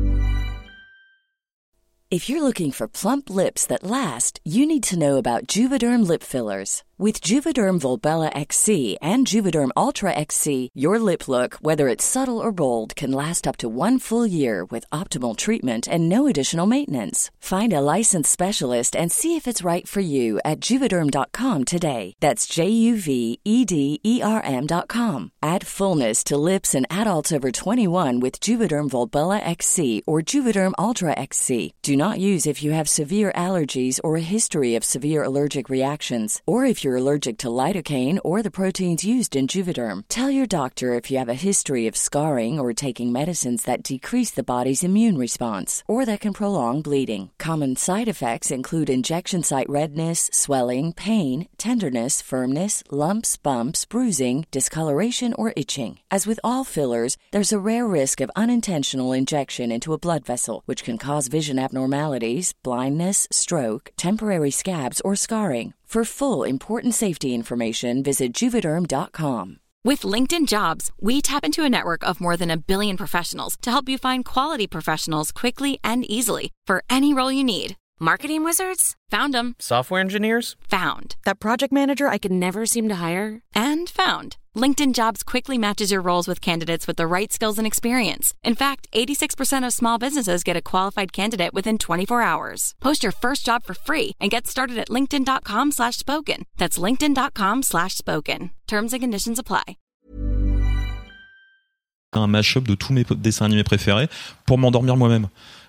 If you're looking for plump lips that last, you need to know about Juvederm lip fillers. With Juvederm Volbella X C and Juvederm Ultra X C, your lip look, whether it's subtle or bold, can last up to one full year with optimal treatment and no additional maintenance. Find a licensed specialist and see if it's right for you at Juvederm dot com today. That's J U V E D E R M dot com. Add fullness to lips in adults over twenty-one with Juvederm Volbella X C or Juvederm Ultra X C. Do not use if you have severe allergies or a history of severe allergic reactions, or if you're allergic to lidocaine or the proteins used in Juvederm. Tell your doctor if you have a history of scarring or taking medicines that decrease the body's immune response or that can prolong bleeding. Common side effects include injection site redness, swelling, pain, tenderness, firmness, lumps, bumps, bruising, discoloration, or itching. As with all fillers, there's a rare risk of unintentional injection into a blood vessel, which can cause vision abnormalities, blindness, stroke, temporary scabs, or scarring. For full, important safety information, visit Juvederm dot com. With LinkedIn Jobs, we tap into a network of more than a billion professionals to help you find quality professionals quickly and easily for any role you need. Marketing wizards? Found them. Software engineers? Found. That project manager I could never seem to hire? And found. LinkedIn Jobs quickly matches your roles with candidates with the right skills and experience. In fact, eighty-six percent of small businesses get a qualified candidate within twenty-four hours. Post your first job for free and get started at linkedin dot com slash spoken. That's linkedin dot com slash spoken. Terms and conditions apply. Un mash-up de tous mes dessins animés préférés pour m'endormir moi-même.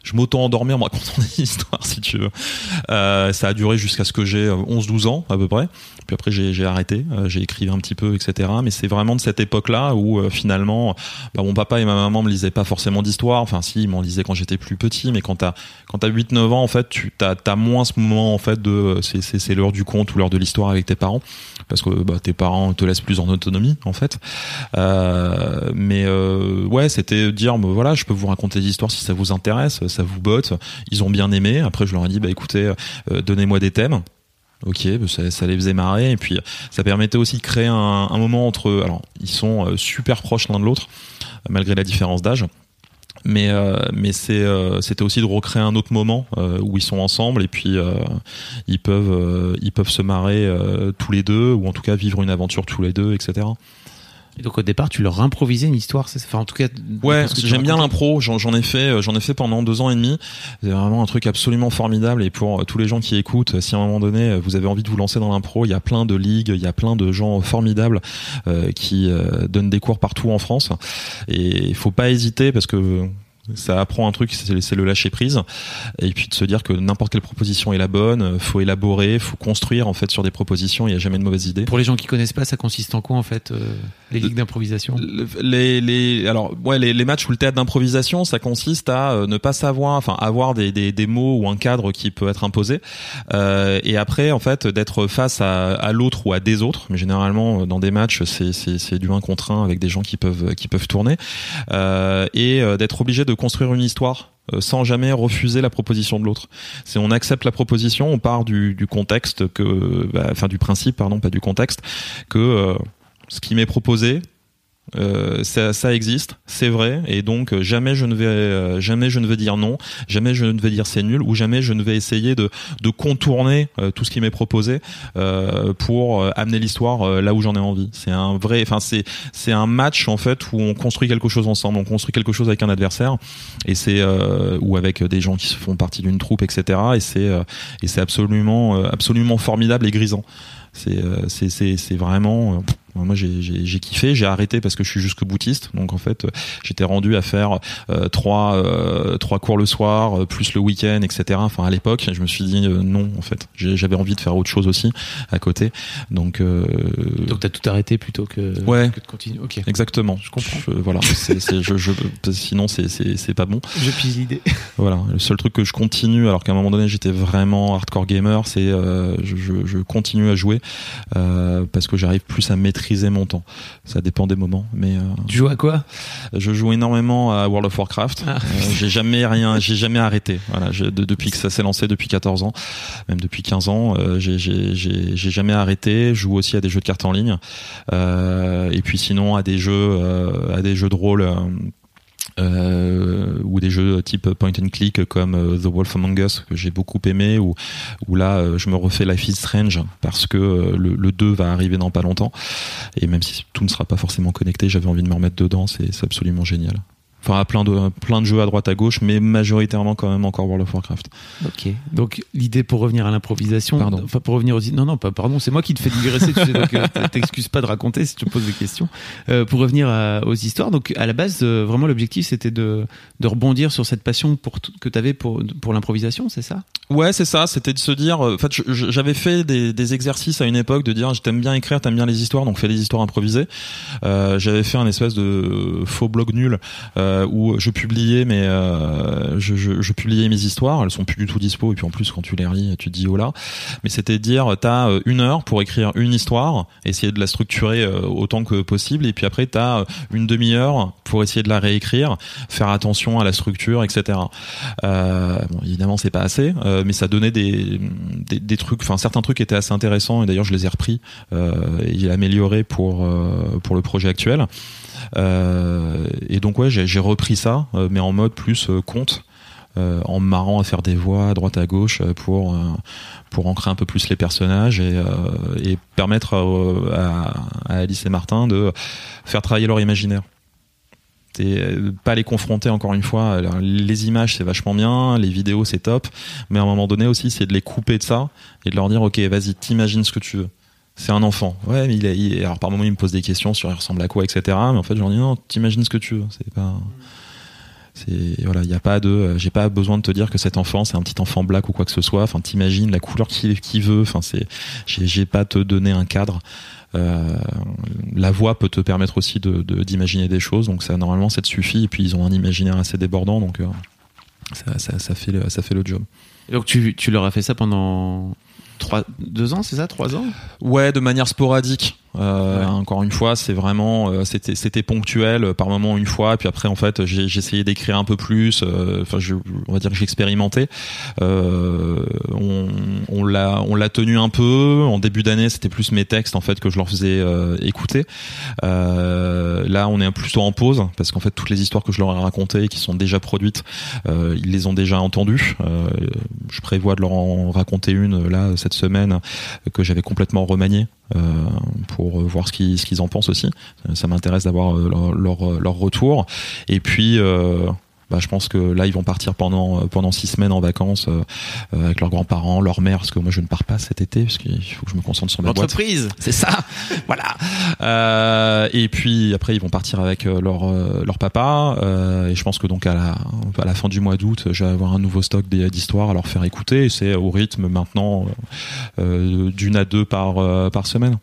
je m'auto-endormais en me racontant des histoires, si tu veux. Euh, ça a duré jusqu'à ce que j'ai onze douze ans, à peu près. Puis après, j'ai, j'ai arrêté, euh, j'ai écrit un petit peu, et cetera. Mais c'est vraiment de cette époque-là où, euh, finalement, bah, mon papa et ma maman me lisaient pas forcément d'histoire. Enfin, si, ils m'en lisaient quand j'étais plus petit. Mais quand t'as, quand t'as huit neuf ans, en fait, tu t'as, t'as moins ce moment, en fait, de, c'est, c'est, c'est l'heure du conte ou l'heure de l'histoire avec tes parents. Parce que, bah, tes parents te laissent plus en autonomie, en fait. Euh, mais, euh, ouais, c'était dire, bah, voilà, je peux vous raconter des histoires si ça vous intéresse, ça vous botte. Ils ont bien aimé. Après, je leur ai dit, bah, écoutez, euh, donnez-moi des thèmes. Ok, ça, ça les faisait marrer et puis ça permettait aussi de créer un, un moment entre eux. Alors ils sont super proches l'un de l'autre malgré la différence d'âge, mais euh, mais c'est euh, c'était aussi de recréer un autre moment euh, où ils sont ensemble et puis euh, ils peuvent euh, ils peuvent se marrer euh, tous les deux ou en tout cas vivre une aventure tous les deux, et cetera. Et donc au départ, tu leur improvisais une histoire, c'est enfin en tout cas. Ouais, j'aime bien l'impro. J'en, j'en ai fait, j'en ai fait pendant deux ans et demi. C'est vraiment un truc absolument formidable. Et pour tous les gens qui écoutent, si à un moment donné vous avez envie de vous lancer dans l'impro, il y a plein de ligues, il y a plein de gens formidables euh, qui euh, donnent des cours partout en France. Et il faut pas hésiter parce que ça apprend un truc, c'est, c'est le lâcher prise, et puis de se dire que n'importe quelle proposition est la bonne. Faut élaborer, faut construire en fait sur des propositions. Il y a jamais de mauvaise idée. Pour les gens qui connaissent pas, ça consiste en quoi en fait, euh, les ligues d'improvisation? Les les alors ouais les les matchs ou le théâtre d'improvisation, ça consiste à euh, ne pas savoir, enfin avoir des des des mots ou un cadre qui peut être imposé, euh, et après en fait d'être face à à l'autre ou à des autres. Mais généralement dans des matchs c'est c'est c'est du un contre un avec des gens qui peuvent qui peuvent tourner, euh, et euh, d'être obligé de construire une histoire sans jamais refuser la proposition de l'autre. C'est on accepte la proposition, on part du, du contexte que, bah, enfin du principe, pardon, pas du contexte, que euh, ce qui m'est proposé, euh, ça, ça existe, c'est vrai, et donc jamais je ne vais, euh, jamais je ne vais dire non, jamais je ne vais dire c'est nul, ou jamais je ne vais essayer de, de contourner euh, tout ce qui m'est proposé euh, pour euh, amener l'histoire euh, là où j'en ai envie. C'est un vrai, enfin c'est, c'est un match en fait où on construit quelque chose ensemble, on construit quelque chose avec un adversaire, et c'est euh, ou avec des gens qui se font partie d'une troupe, et cetera. Et c'est, euh, et c'est absolument, euh, absolument formidable et grisant. C'est, euh, c'est, c'est, c'est vraiment. Euh, Moi, j'ai, j'ai, j'ai kiffé. J'ai arrêté parce que je suis jusque boutiste. Donc, en fait, j'étais rendu à faire euh, trois, euh, trois cours le soir, euh, plus le week-end, et cetera. Enfin, à l'époque, je me suis dit euh, non. En fait, j'ai, j'avais envie de faire autre chose aussi à côté. Donc, euh, donc t'as tout arrêté plutôt que, ouais, que de continuer. Ok. Exactement. Je comprends. Je, voilà. C'est, c'est, je, je, sinon, c'est, c'est, c'est pas bon. Je pige l'idée. Voilà. Le seul truc que je continue, alors qu'à un moment donné, j'étais vraiment hardcore gamer, c'est euh, je, je, je continue à jouer euh, parce que j'arrive plus à maîtriser mon temps. Ça dépend des moments, mais euh, tu joues à quoi? Je joue énormément à World of Warcraft. Ah. Euh, j'ai jamais rien, j'ai jamais arrêté. Voilà, j'ai, de, depuis que ça s'est lancé, depuis quatorze ans, même depuis quinze ans, euh, j'ai, j'ai, j'ai, j'ai jamais arrêté. Je joue aussi à des jeux de cartes en ligne, euh, et puis sinon à des jeux, euh, à des jeux de rôle. Euh, Euh, ou des jeux type point and click comme euh, The Wolf Among Us que j'ai beaucoup aimé, ou où là euh, je me refais Life is Strange parce que euh, le, le deux va arriver dans pas longtemps, et même si tout ne sera pas forcément connecté, j'avais envie de me remettre dedans. C'est, c'est absolument génial. Enfin, plein de, plein de jeux à droite à gauche, mais majoritairement quand même encore World of Warcraft. Ok. Donc, l'idée pour revenir à l'improvisation. Pardon. Enfin, pour revenir aux. Non, non, pas pardon, c'est moi qui te fais digresser, tu sais, donc euh, t'excuses pas de raconter si tu me poses des questions. Euh, pour revenir à, aux histoires, donc, à la base, euh, vraiment, l'objectif, c'était de, de rebondir sur cette passion pour t- que t'avais pour, pour l'improvisation, c'est ça? Ouais, c'est ça. C'était de se dire, en fait, je, j'avais fait des, des exercices à une époque de dire, t'aimes bien écrire, t'aimes bien les histoires, donc fais des histoires improvisées. Euh, j'avais fait un espèce de faux blog nul, euh, où je publiais, mais euh, je, je, je publiais mes histoires. Elles sont plus du tout dispo, et puis en plus, quand tu les relis, tu te dis oh là. Mais c'était de dire, t'as une heure pour écrire une histoire, essayer de la structurer autant que possible, et puis après, t'as une demi-heure pour essayer de la réécrire, faire attention à la structure, et cetera. Euh, bon, évidemment, c'est pas assez. Euh, mais ça donnait des, des, des trucs, enfin certains trucs étaient assez intéressants, et d'ailleurs je les ai repris euh, et améliorés pour euh, pour le projet actuel. Euh, et donc ouais, j'ai, j'ai repris ça, euh, mais en mode plus euh, conte, euh, en me marrant à faire des voix à droite à gauche pour euh, pour ancrer un peu plus les personnages, et euh, et permettre à, à Alice et Martin de faire travailler leur imaginaire. Et pas les confronter encore une fois. Alors, les images c'est vachement bien, les vidéos c'est top, mais à un moment donné aussi c'est de les couper de ça et de leur dire ok, vas-y, t'imagines ce que tu veux. C'est un enfant, ouais, mais il est, il est... alors par moment il me pose des questions sur il ressemble à quoi, etc. Mais en fait je leur dis non, t'imagines ce que tu veux. C'est pas, C'est voilà, il y a pas de, j'ai pas besoin de te dire que cet enfant c'est un petit enfant black ou quoi que ce soit. Enfin, t'imagines la couleur qu'il, qu'il veut. Enfin, c'est, j'ai, j'ai pas te donner un cadre. Euh, la voix peut te permettre aussi de, de d'imaginer des choses. Donc ça, normalement, ça te suffit. Et puis ils ont un imaginaire assez débordant. Donc euh, ça, ça, ça fait, le, ça fait le job. Et donc tu, tu leur as fait ça pendant trois, deux ans, c'est ça, trois ans? Ouais, de manière sporadique. Euh, ouais. Encore une fois, c'est vraiment, euh, c'était, c'était ponctuel, par moment une fois, puis après en fait, j'ai, j'ai essayé d'écrire un peu plus. Enfin, euh, on va dire que j'ai expérimenté. Euh, on, on l'a, on l'a tenu un peu. En début d'année, c'était plus mes textes en fait que je leur faisais euh, écouter. Euh, là, on est plutôt en pause parce qu'en fait, toutes les histoires que je leur ai racontées, qui sont déjà produites, euh, ils les ont déjà entendues. Euh, je prévois de leur en raconter une là cette semaine que j'avais complètement remaniée. Euh, pour voir ce qu'ils, ce qu'ils en pensent aussi. Ça m'intéresse d'avoir leur, leur, leur retour. Et puis, euh, bah, je pense que là, ils vont partir pendant, pendant six semaines en vacances euh, avec leurs grands-parents, leur mère, parce que moi, je ne pars pas cet été, parce qu'il faut que je me concentre sur ma boîte. L'entreprise, c'est ça. Voilà. Euh, et puis après, ils vont partir avec leur, leur papa. Euh, et je pense que donc à la, à la fin du mois d'août, je vais avoir un nouveau stock d'histoires à leur faire écouter. Et c'est au rythme maintenant euh, d'une à deux par, euh, par semaine.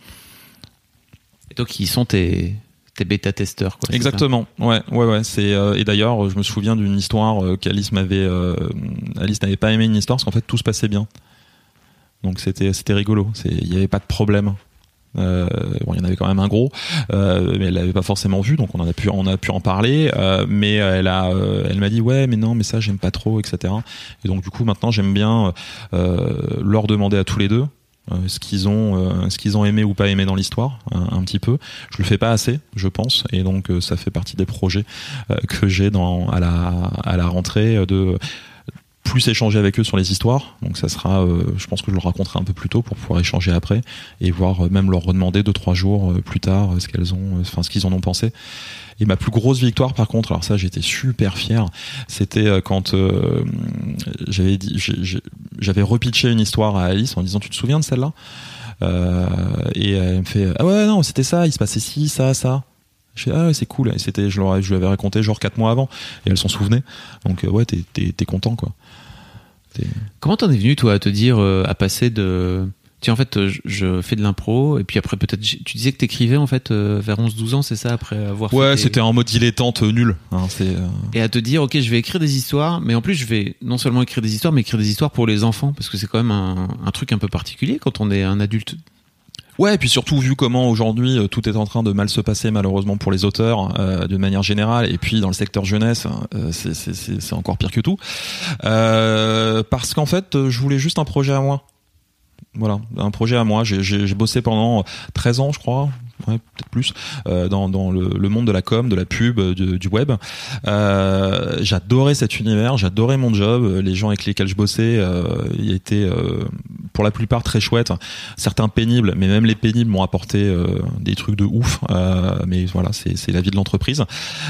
Et donc, ils sont tes, tes bêta-testeurs, quoi. Exactement. Ouais, ouais, ouais. C'est, euh, et d'ailleurs, je me souviens d'une histoire euh, qu'Alice m'avait, euh, Alice n'avait pas aimé une histoire parce qu'en fait, tout se passait bien. Donc, c'était, c'était rigolo. C'est, il y avait pas de problème. Euh, bon, il y en avait quand même un gros, euh, mais elle l'avait pas forcément vu, donc on en a pu, on a pu en parler. Euh, mais elle a, euh, elle m'a dit ouais, mais non, mais ça j'aime pas trop, et cetera. Et donc du coup maintenant j'aime bien euh, leur demander à tous les deux euh, ce qu'ils ont, euh, ce qu'ils ont aimé ou pas aimé dans l'histoire, un, un petit peu. Je le fais pas assez, je pense, et donc euh, ça fait partie des projets euh, que j'ai dans à la à la rentrée de plus échanger avec eux sur les histoires, donc ça sera, euh, je pense que je le raconterai un peu plus tôt pour pouvoir échanger après et voir euh, même leur redemander deux trois jours euh, plus tard euh, ce qu'elles ont, enfin euh, ce qu'ils en ont pensé. Et ma plus grosse victoire, par contre, alors ça j'étais super fier, c'était euh, quand euh, j'avais dit, j'ai, j'ai, j'avais repitché une histoire à Alice en disant tu te souviens de celle-là, euh, et elle me fait ah ouais non c'était ça, il se passait ci ça ça. Je fais ah ouais, c'est cool, et c'était je leur je lui avais raconté genre quatre mois avant et elle s'en souvenait, donc euh, ouais t'es t'es t'es content quoi. T'es... Comment t'en es venu toi à te dire euh, à passer de tiens en fait je, je fais de l'impro et puis après peut-être tu disais que t'écrivais en fait euh, vers onze douze ans, c'est ça, après avoir ouais fait tes... c'était en mode dilettante nul hein, c'est euh... et à te dire ok je vais écrire des histoires, mais en plus je vais non seulement écrire des histoires mais écrire des histoires pour les enfants, parce que c'est quand même un, un truc un peu particulier quand on est un adulte. Ouais, et puis surtout vu comment aujourd'hui euh, tout est en train de mal se passer malheureusement pour les auteurs euh, de manière générale, et puis dans le secteur jeunesse euh, c'est, c'est, c'est, c'est encore pire que tout, euh, parce qu'en fait je voulais juste un projet à moi. Voilà, un projet à moi. J'ai, j'ai, j'ai bossé pendant treize ans, je crois, ouais, peut-être plus, euh, dans, dans le, le monde de la com, de la pub, du, du web. Euh, j'adorais cet univers, j'adorais mon job. Les gens avec lesquels je bossais, euh, ils étaient euh, pour la plupart très chouettes. Certains pénibles, mais même les pénibles m'ont apporté euh, des trucs de ouf. Euh, mais voilà, c'est, c'est la vie de l'entreprise.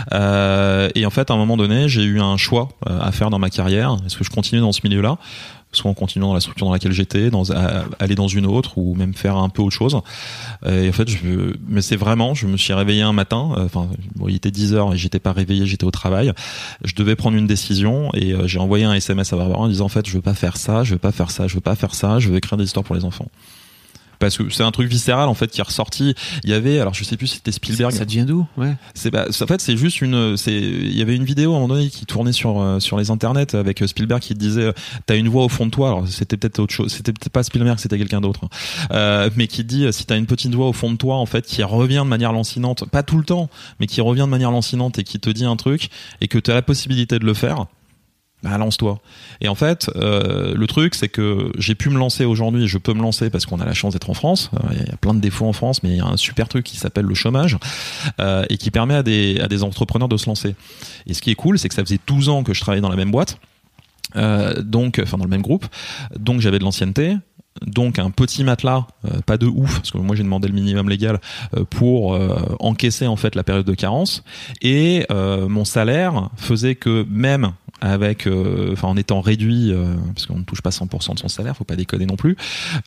Euh, et en fait, à un moment donné, j'ai eu un choix à faire dans ma carrière. Est-ce que je continue dans ce milieu-là, soit en continuant dans la structure dans laquelle j'étais, dans, à, aller dans une autre, ou même faire un peu autre chose. Et en fait, je, mais c'est vraiment, je me suis réveillé un matin, enfin, bon, il était dix heures et j'étais pas réveillé, j'étais au travail. Je devais prendre une décision et euh, j'ai envoyé un S M S à Barbara en disant en fait, je veux pas faire ça, je veux pas faire ça, je veux pas faire ça, je veux écrire des histoires pour les enfants. Parce que c'est un truc viscéral en fait qui est ressorti. Il y avait, alors je sais plus si c'était Spielberg. Ça devient d'où? Ouais. C'est bah, en fait c'est juste une, c'est, il y avait une vidéo à un moment donné qui tournait sur euh, sur les internets avec Spielberg qui disait t'as une voix au fond de toi. Alors c'était peut-être autre chose, c'était peut-être pas Spielberg, c'était quelqu'un d'autre. Euh, mais qui dit si t'as une petite voix au fond de toi en fait qui revient de manière lancinante, pas tout le temps, mais qui revient de manière lancinante et qui te dit un truc et que t'as la possibilité de le faire. Bah lance-toi. Et en fait, euh, le truc c'est que j'ai pu me lancer aujourd'hui, je peux me lancer parce qu'on a la chance d'être en France. Il euh, y a plein de défauts en France, mais il y a un super truc qui s'appelle le chômage euh, et qui permet à des à des entrepreneurs de se lancer. Et ce qui est cool, c'est que ça faisait douze ans que je travaillais dans la même boîte, euh, donc enfin dans le même groupe, donc j'avais de l'ancienneté. Donc un petit matelas, euh, pas de ouf, parce que moi j'ai demandé le minimum légal euh, pour euh, encaisser en fait la période de carence, et euh, mon salaire faisait que même avec, euh, enfin en étant réduit, euh, parce qu'on ne touche pas cent pour cent de son salaire, faut pas déconner non plus,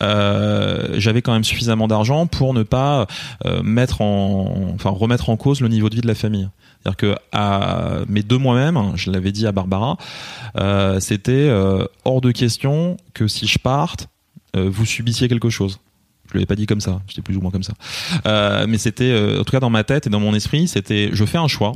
euh, j'avais quand même suffisamment d'argent pour ne pas euh, mettre en, enfin remettre en cause le niveau de vie de la famille. C'est-à-dire que à mes deux mois-même, je l'avais dit à Barbara, euh, c'était euh, hors de question que si je parte, euh, vous subissiez quelque chose. Je l'avais pas dit comme ça, j'étais plus ou moins comme ça. Euh, mais c'était, euh, en tout cas dans ma tête et dans mon esprit, c'était je fais un choix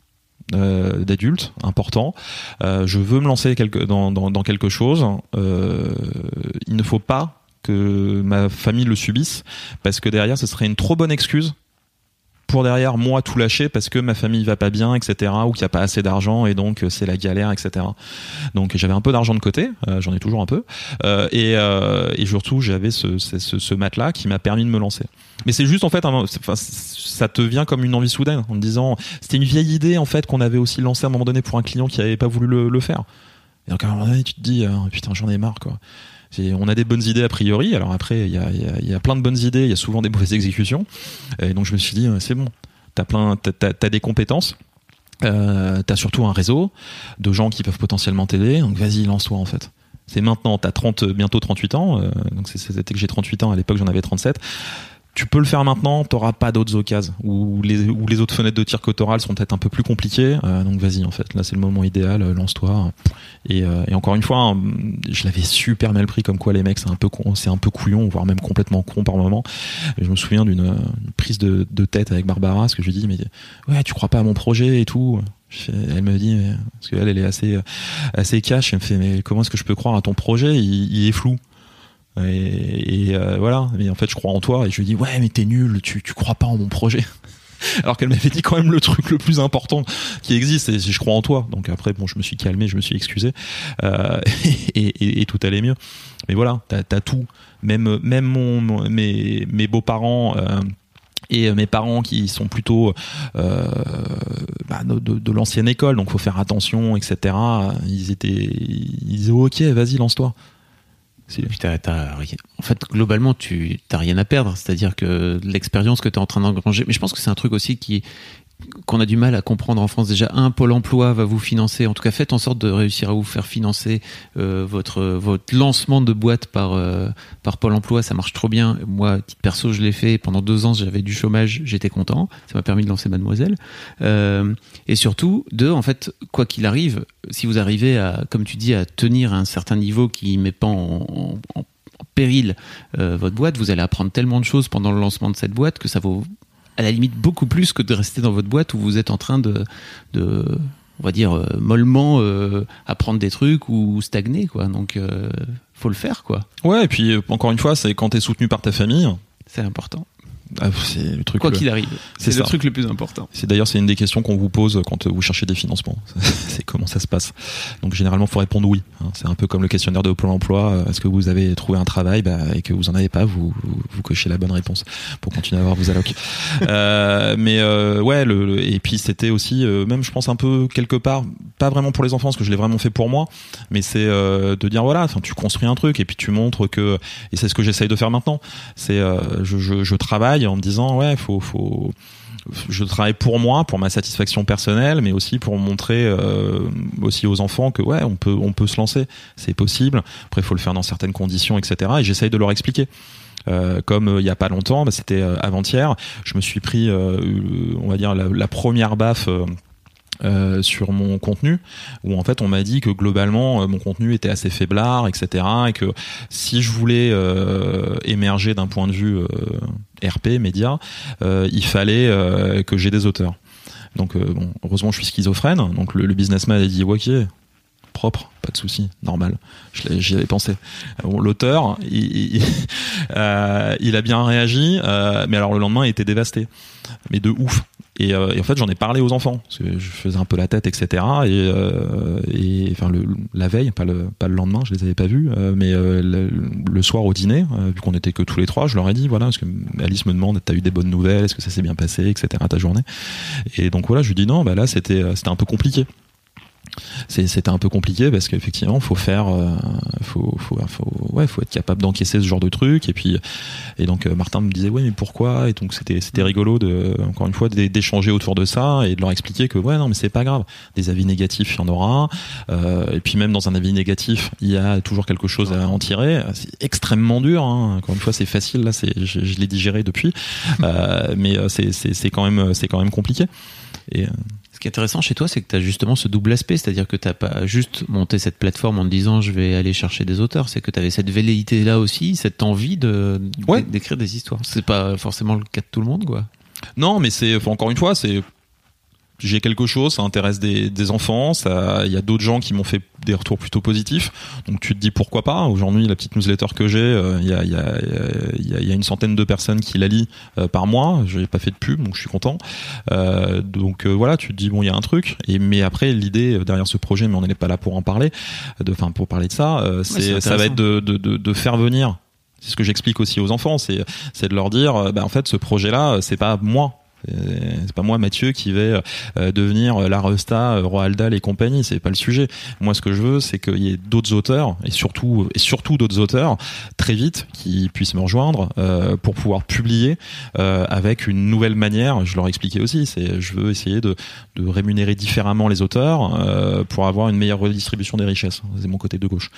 euh, d'adulte important. Euh, je veux me lancer quelque, dans, dans, dans quelque chose. Euh, il ne faut pas que ma famille le subisse parce que derrière, ce serait une trop bonne excuse pour derrière moi tout lâcher parce que ma famille va pas bien, et cetera, ou qu'il y a pas assez d'argent et donc c'est la galère, et cetera. Donc j'avais un peu d'argent de côté, euh, j'en ai toujours un peu, euh, et, euh, et surtout j'avais ce, ce, ce matelas qui m'a permis de me lancer. Mais c'est juste en fait, un, enfin, ça te vient comme une envie soudaine en te disant, c'était une vieille idée en fait qu'on avait aussi lancée à un moment donné pour un client qui avait pas voulu le, le faire. Et donc à un moment donné tu te dis, euh, putain j'en ai marre quoi. On a des bonnes idées a priori, alors après il y a, y, a, y a plein de bonnes idées, il y a souvent des mauvaises exécutions, et donc je me suis dit c'est bon, t'as plein, t'as, t'as, t'as des compétences, euh, t'as surtout un réseau de gens qui peuvent potentiellement t'aider, donc vas-y lance-toi en fait. C'est maintenant, t'as trente, bientôt trente-huit ans, euh, donc c'est, c'était que j'ai trente-huit ans, à l'époque j'en avais trente-sept. Tu peux le faire maintenant, t'auras pas d'autres occasions, ou les, ou les autres fenêtres de tir que t'auras seront peut-être un peu plus compliquées, euh, donc vas-y en fait, là c'est le moment idéal, euh, lance-toi. Et, euh, et encore une fois, hein, je l'avais super mal pris, comme quoi les mecs c'est un peu con, c'est un peu couillon, voire même complètement con par moment. Et je me souviens d'une une prise de, de tête avec Barbara, parce que je lui dis mais ouais tu crois pas à mon projet et tout. Fais, elle me dit mais, parce qu'elle elle est assez assez cash, elle me fait mais comment est-ce que je peux croire à ton projet, il, il est flou. Et, et euh, voilà, mais en fait je crois en toi, et je lui dis ouais mais t'es nul, tu, tu crois pas en mon projet. Alors qu'elle m'avait dit quand même le truc le plus important qui existe, et je crois en toi. Donc après bon, je me suis calmé, je me suis excusé, euh, et, et, et tout allait mieux. Mais voilà, t'as, t'as tout, même même mon, mon mes mes beaux-parents euh, et mes parents qui sont plutôt euh, bah, de, de, de l'ancienne école, donc faut faire attention, et cetera. Ils étaient, ils disaient ok, vas-y lance-toi. T'as, t'as, en fait, globalement, tu t'as rien à perdre. C'est-à-dire que l'expérience que tu es en train d'engranger, mais je pense que c'est un truc aussi qui, qu'on a du mal à comprendre en France. Déjà, un, Pôle emploi va vous financer. En tout cas, faites en sorte de réussir à vous faire financer euh, votre votre lancement de boîte par euh, par Pôle emploi. Ça marche trop bien. Moi, à titre perso, je l'ai fait pendant deux ans. J'avais du chômage, j'étais content. Ça m'a permis de lancer Mademoiselle. Euh, et surtout, deux, en fait, quoi qu'il arrive, si vous arrivez à, comme tu dis, à tenir un certain niveau qui met pas en, en, en péril euh, votre boîte, vous allez apprendre tellement de choses pendant le lancement de cette boîte que ça vaut à la limite beaucoup plus que de rester dans votre boîte où vous êtes en train de, de on va dire, euh, mollement euh, apprendre des trucs ou stagner, quoi. Donc, euh, faut le faire, quoi. Ouais, et puis, encore une fois, c'est quand t'es soutenu par ta famille. C'est important. Ah, c'est le truc quoi le... qu'il arrive, c'est, c'est le ça. truc le plus important. C'est d'ailleurs c'est une des questions qu'on vous pose quand vous cherchez des financements. C'est comment ça se passe. Donc généralement faut répondre oui. C'est un peu comme le questionnaire de Pôle emploi. Est-ce que vous avez trouvé un travail, bah, et que vous en avez pas, vous, vous vous cochez la bonne réponse pour continuer à avoir vos allocs. euh, mais euh, ouais le, le et puis c'était aussi euh, même je pense un peu quelque part pas vraiment pour les enfants parce que je l'ai vraiment fait pour moi, mais c'est euh, de dire voilà, enfin tu construis un truc et puis tu montres que, et c'est ce que j'essaye de faire maintenant. C'est euh, je, je je travaille en me disant ouais faut faut je travaille pour moi, pour ma satisfaction personnelle, mais aussi pour montrer euh, aussi aux enfants que ouais on peut on peut se lancer, c'est possible. Après il faut le faire dans certaines conditions, et cetera. Et j'essaye de leur expliquer. Euh, comme il euh, y a pas longtemps, bah, c'était euh, avant-hier, je me suis pris euh, on va dire la, la première baffe euh, Euh, sur mon contenu, où en fait on m'a dit que globalement euh, mon contenu était assez faiblard, et cetera, et que si je voulais euh, émerger d'un point de vue euh, R P, média, euh, il fallait euh, que j'ai des auteurs. Donc euh, bon, heureusement je suis schizophrène, donc le, le businessman a dit ok, propre, pas de souci, normal. Je j'y avais pensé. Bon, l'auteur, il, il, euh, il a bien réagi, euh, mais alors le lendemain il était dévasté, mais de ouf. Et, euh, et en fait j'en ai parlé aux enfants parce que je faisais un peu la tête, etc. Et, euh, et enfin le, la veille, pas le pas le lendemain, je les avais pas vus, euh, mais euh, le, le soir au dîner, euh, vu qu'on était que tous les trois, je leur ai dit voilà, parce que Alice me demande t'as eu des bonnes nouvelles, est-ce que ça s'est bien passé, etc. ta journée. Et donc voilà, je lui dis non, bah là c'était c'était un peu compliqué. C'est, c'était un peu compliqué parce qu'effectivement faut faire euh, faut, faut, faut, ouais, faut être capable d'encaisser ce genre de truc, et puis et donc euh, Martin me disait ouais mais pourquoi, et donc c'était, c'était rigolo de, encore une fois d'échanger autour de ça et de leur expliquer que ouais non mais c'est pas grave, des avis négatifs il y en aura, euh, et puis même dans un avis négatif il y a toujours quelque chose à en tirer. C'est extrêmement dur, hein. Encore une fois c'est facile là, c'est, je, je l'ai digéré depuis, euh, mais c'est, c'est, c'est quand même c'est quand même compliqué. Et, Ce qui est intéressant chez toi, c'est que tu as justement ce double aspect, c'est-à-dire que tu n'as pas juste monté cette plateforme en te disant je vais aller chercher des auteurs, c'est que tu avais cette velléité-là aussi, cette envie de, ouais. d'écrire des histoires. C'est pas forcément le cas de tout le monde, quoi. Non, mais c'est, encore une fois, c'est... J'ai quelque chose, ça intéresse des, des enfants, ça, il y a d'autres gens qui m'ont fait des retours plutôt positifs, donc tu te dis pourquoi pas. Aujourd'hui, la petite newsletter que j'ai, euh, il y a, il y a, il y a, il y a une centaine de personnes qui la lisent euh, par mois. Je n'ai pas fait de pub, donc je suis content. Euh, donc euh, voilà, tu te dis bon, il y a un truc. Et mais après, l'idée derrière ce projet, mais on n'est pas là pour en parler, de, enfin pour parler de ça, euh, c'est, ouais, ça va être de, de, de, de faire venir. C'est ce que j'explique aussi aux enfants, c'est, c'est de leur dire, bah en fait, ce projet-là, c'est pas moi. C'est pas moi Mathieu qui vais euh, devenir la Resta, euh, Roald Dahl et compagnie, c'est pas le sujet. Moi ce que je veux c'est qu'il y ait d'autres auteurs et surtout et surtout d'autres auteurs très vite qui puissent me rejoindre euh, pour pouvoir publier euh, avec une nouvelle manière. Je leur expliquais aussi, c'est je veux essayer de, de rémunérer différemment les auteurs euh, pour avoir une meilleure redistribution des richesses. C'est mon côté de gauche.